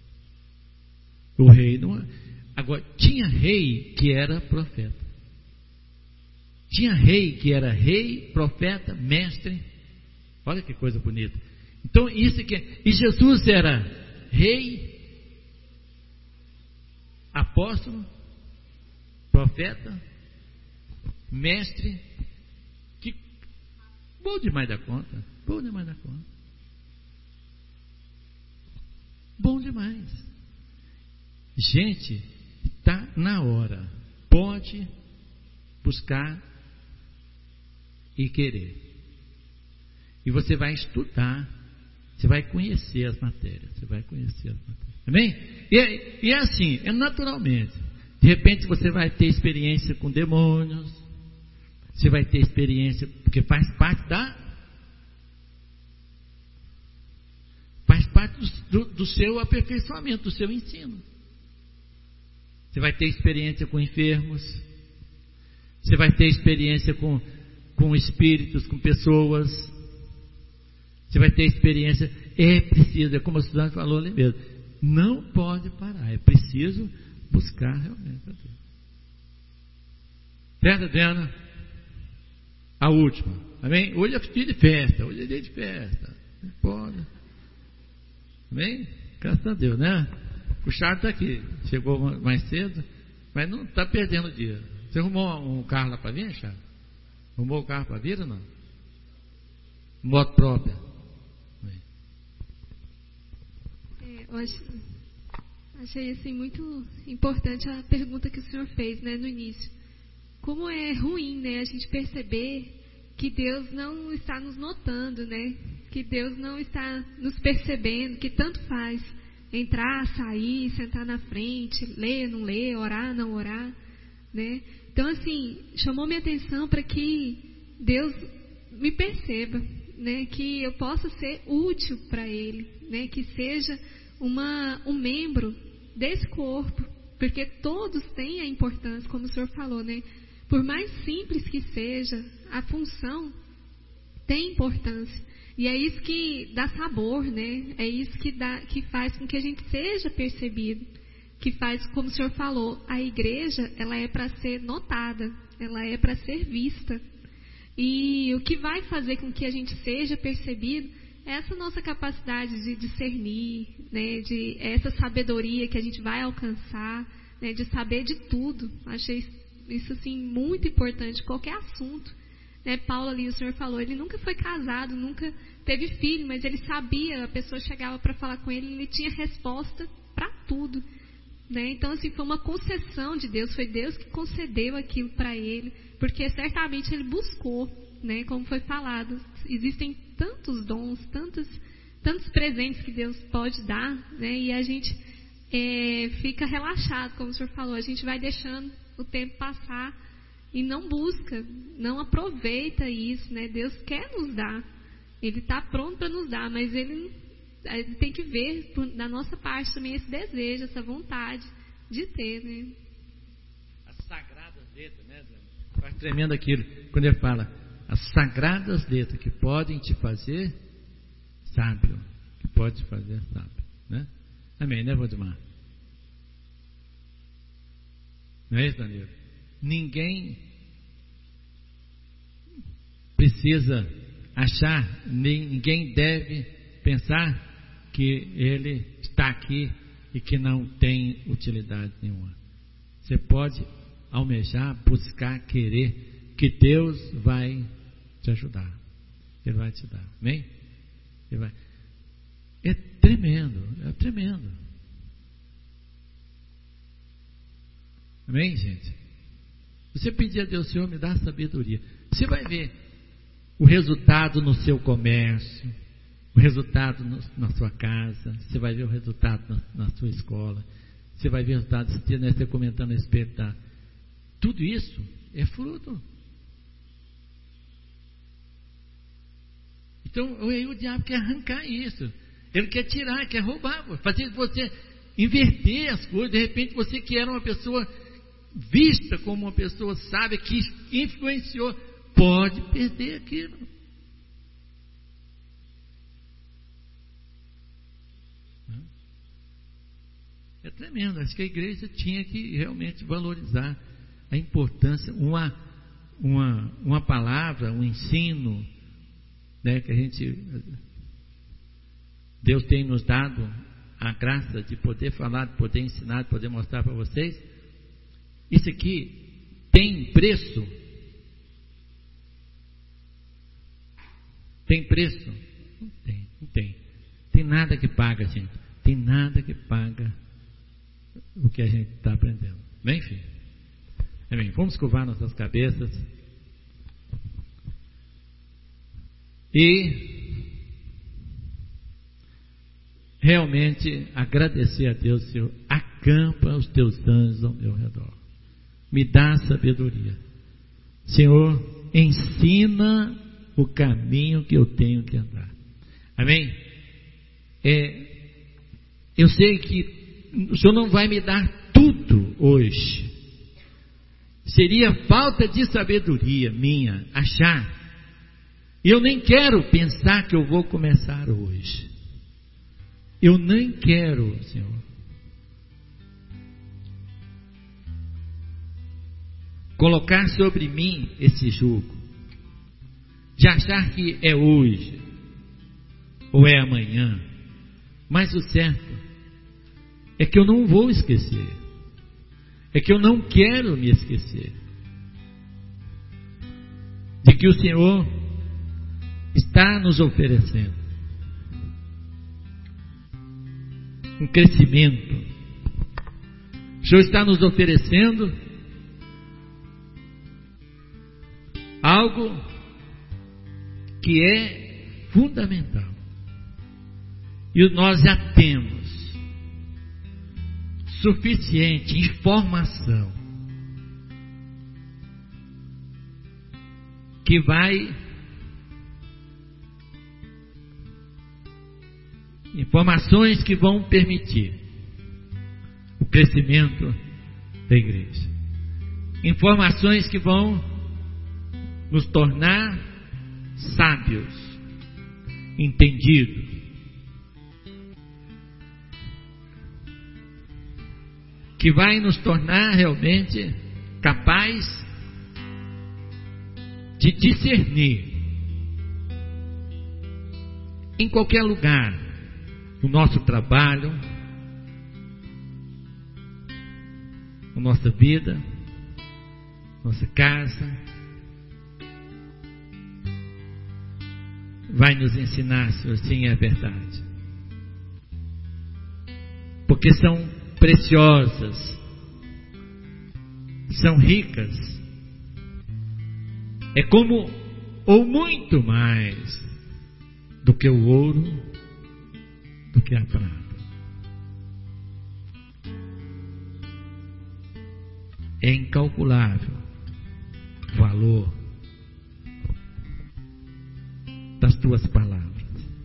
O rei não... Agora, tinha rei que era profeta. Tinha rei que era rei, profeta, mestre. Olha que coisa bonita. Então, isso que é... E Jesus era rei, apóstolo, profeta, mestre. Que bom demais da conta. Bom demais da conta. Bom demais. Gente, está na hora. Pode buscar e querer. E você vai estudar. Você vai conhecer as matérias. Você vai conhecer as matérias. Amém? E é, e é assim, é naturalmente. De repente você vai ter experiência com demônios, você vai ter experiência, porque faz parte da faz parte do, do seu aperfeiçoamento, do seu ensino. Você vai ter experiência com enfermos, você vai ter experiência com, com espíritos, com pessoas, você vai ter experiência. É preciso, é como o estudante falou ali mesmo, não pode parar, é preciso buscar realmente a Deus. Certo, Adriana? A última, amém? Hoje é dia de festa, hoje é dia de festa, não pode, amém? Graças a Deus, né? O Charles está aqui, chegou mais cedo, mas não está perdendo o dia. Você arrumou um carro lá para vir, Charles? Arrumou o carro para vir ou não? Moto própria. É, eu acho, achei assim, muito importante a pergunta que o senhor fez, né, no início. Como é ruim, né, a gente perceber que Deus não está nos notando, né? Que Deus não está nos percebendo, que tanto faz entrar, sair, sentar na frente, ler, não ler, orar, não orar, né? Então, assim, chamou minha atenção para que Deus me perceba, né? Que eu possa ser útil para Ele, né? Que seja uma, um membro desse corpo, porque todos têm a importância, como o senhor falou, né? Por mais simples que seja, a função tem importância. E é isso que dá sabor, né? É isso que, dá, que faz com que a gente seja percebido. Que faz, como o senhor falou, a igreja, ela é para ser notada, ela é para ser vista. E o que vai fazer com que a gente seja percebido é essa nossa capacidade de discernir, né? De essa sabedoria que a gente vai alcançar, né? De saber de tudo. Achei isso, assim, muito importante, qualquer assunto. Né, Paulo ali, o senhor falou, ele nunca foi casado, nunca teve filho, mas ele sabia, a pessoa chegava para falar com ele, ele tinha resposta para tudo. Né? Então, assim, foi uma concessão de Deus, foi Deus que concedeu aquilo para ele, porque certamente ele buscou, né, como foi falado, existem tantos dons, tantos, tantos presentes que Deus pode dar, né, e a gente é, fica relaxado, como o senhor falou, a gente vai deixando o tempo passar e não busca, não aproveita isso, né? Deus quer nos dar, Ele está pronto para nos dar, mas Ele, ele tem que ver por, da nossa parte também esse desejo, essa vontade de ter, né? As sagradas letras, né, Zé? Faz tremendo aquilo, quando ele fala, as sagradas letras que podem te fazer sábio, que pode te fazer sábio, né? Amém, né, Valdemar? Não é isso, Danilo? Ninguém precisa achar, ninguém deve pensar que ele está aqui e que não tem utilidade nenhuma. Você pode almejar, buscar, querer, que Deus vai te ajudar. Ele vai te dar. Amém? Ele vai. É tremendo, é tremendo. Amém, gente? Você pedir a Deus, Senhor, me dá sabedoria. Você vai ver o resultado no seu comércio, o resultado no, na sua casa, você vai ver o resultado na, na sua escola, você vai ver o resultado, né, você comentando a respeito da... Tudo isso é fruto. Então, aí o diabo quer arrancar isso. Ele quer tirar, quer roubar, fazer você inverter as coisas. De repente, você que era uma pessoa vista como uma pessoa sábia, que influenciou, pode perder aquilo. É tremendo. Acho que a igreja tinha que realmente valorizar a importância, uma, uma, uma palavra, um ensino, né, que a gente, Deus tem nos dado a graça de poder falar, de poder ensinar, de poder mostrar para vocês. Isso aqui tem preço? Tem preço? Não tem, não tem. Tem nada que paga, gente. Tem nada que paga o que a gente está aprendendo. Bem, filho? Amém. Vamos escovar nossas cabeças. E realmente agradecer a Deus, Senhor, acampa os teus anjos ao meu redor. Me dá sabedoria. Senhor, ensina o caminho que eu tenho que andar. Amém? É, eu sei que o Senhor não vai me dar tudo hoje. Seria falta de sabedoria minha achar. E eu nem quero pensar que eu vou começar hoje. Eu nem quero, Senhor, colocar sobre mim esse jugo de achar que é hoje ou é amanhã. Mas o certo é que eu não vou esquecer, é que eu não quero me esquecer de que o Senhor está nos oferecendo um crescimento. O Senhor está nos oferecendo algo que é fundamental. E nós já temos suficiente informação que vai, informações que vão permitir o crescimento da igreja, informações que vão nos tornar sábios, entendidos, que vai nos tornar realmente capaz de discernir em qualquer lugar, no nosso trabalho, na nossa vida, nossa casa. Vai nos ensinar, Senhor, sim, é verdade. Porque são preciosas, são ricas, é como, ou muito mais do que o ouro, do que a prata. É incalculável o valor das tuas palavras,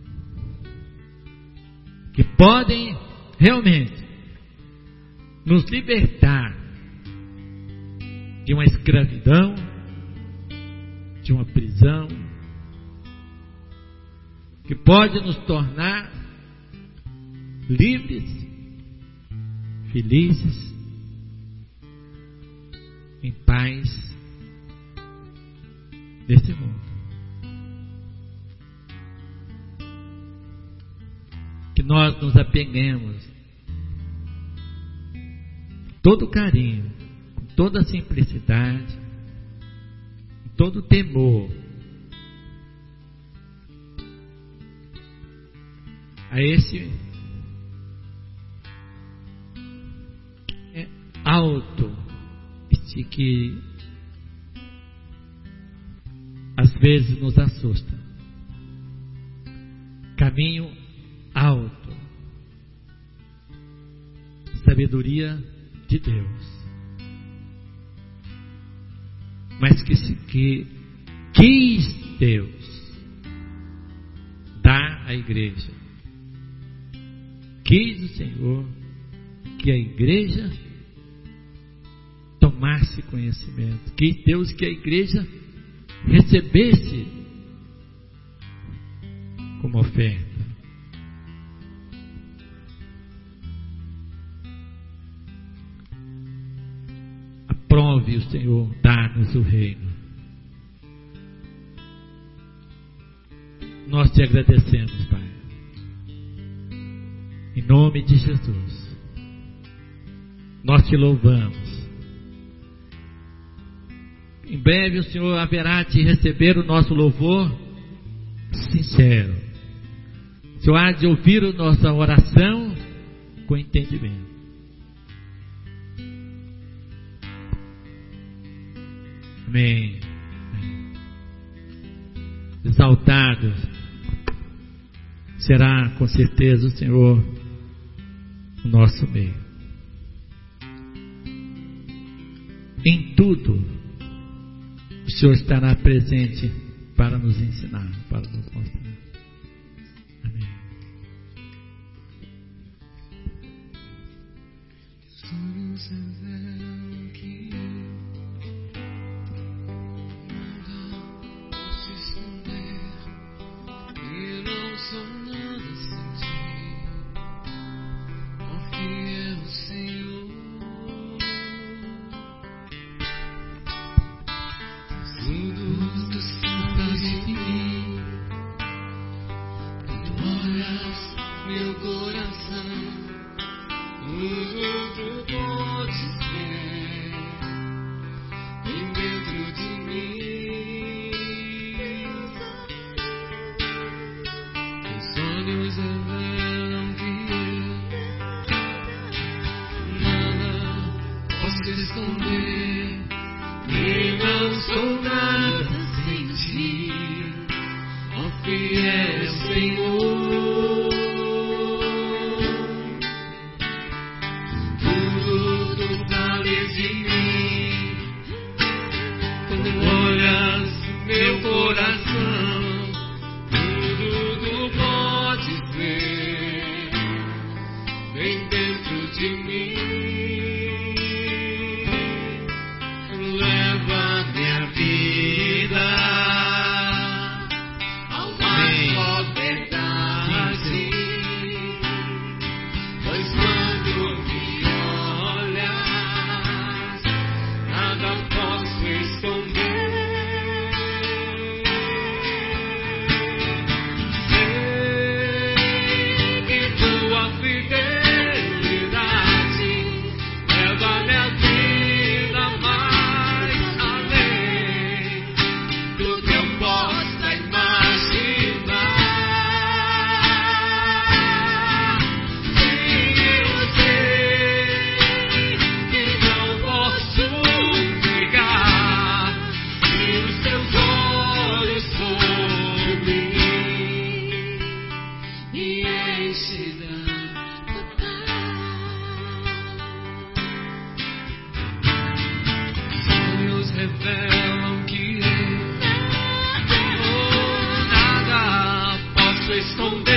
que podem realmente nos libertar de uma escravidão, de uma prisão, que pode nos tornar livres, felizes, em paz desse mundo. Que nós nos apeguemos todo carinho, com toda simplicidade, com todo temor a esse alto, este que às vezes nos assusta, caminho alto, sabedoria de Deus, mas que, que quis Deus dar à igreja, quis o Senhor que a igreja tomasse conhecimento, quis Deus que a igreja recebesse como oferta. Aprove o Senhor dar-nos o reino. Nós te agradecemos, Pai, em nome de Jesus. Nós te louvamos. Em breve o Senhor haverá de receber o nosso louvor sincero. O Senhor há de ouvir a nossa oração com entendimento. Amém. Exaltado será com certeza o Senhor no nosso meio. Em tudo, o Senhor estará presente para nos ensinar, para nos mostrar. Amém. Sonhos revelam que nada posso esconder, e não sou nada sem ti, ó fiel Senhor. Tudo tu sabes de mim, tu olhas meu coração, tudo tu podes ver, bem dentro de mim. Os olhos revelam que eu nada posso esconder, e não sou nada sem ti, ó fiel Senhor. Tudo tu sabes de mim, quando olhas meu coração, tudo tu podes ver, bem dentro de mim. Revelam que eu oh, nada posso esconder.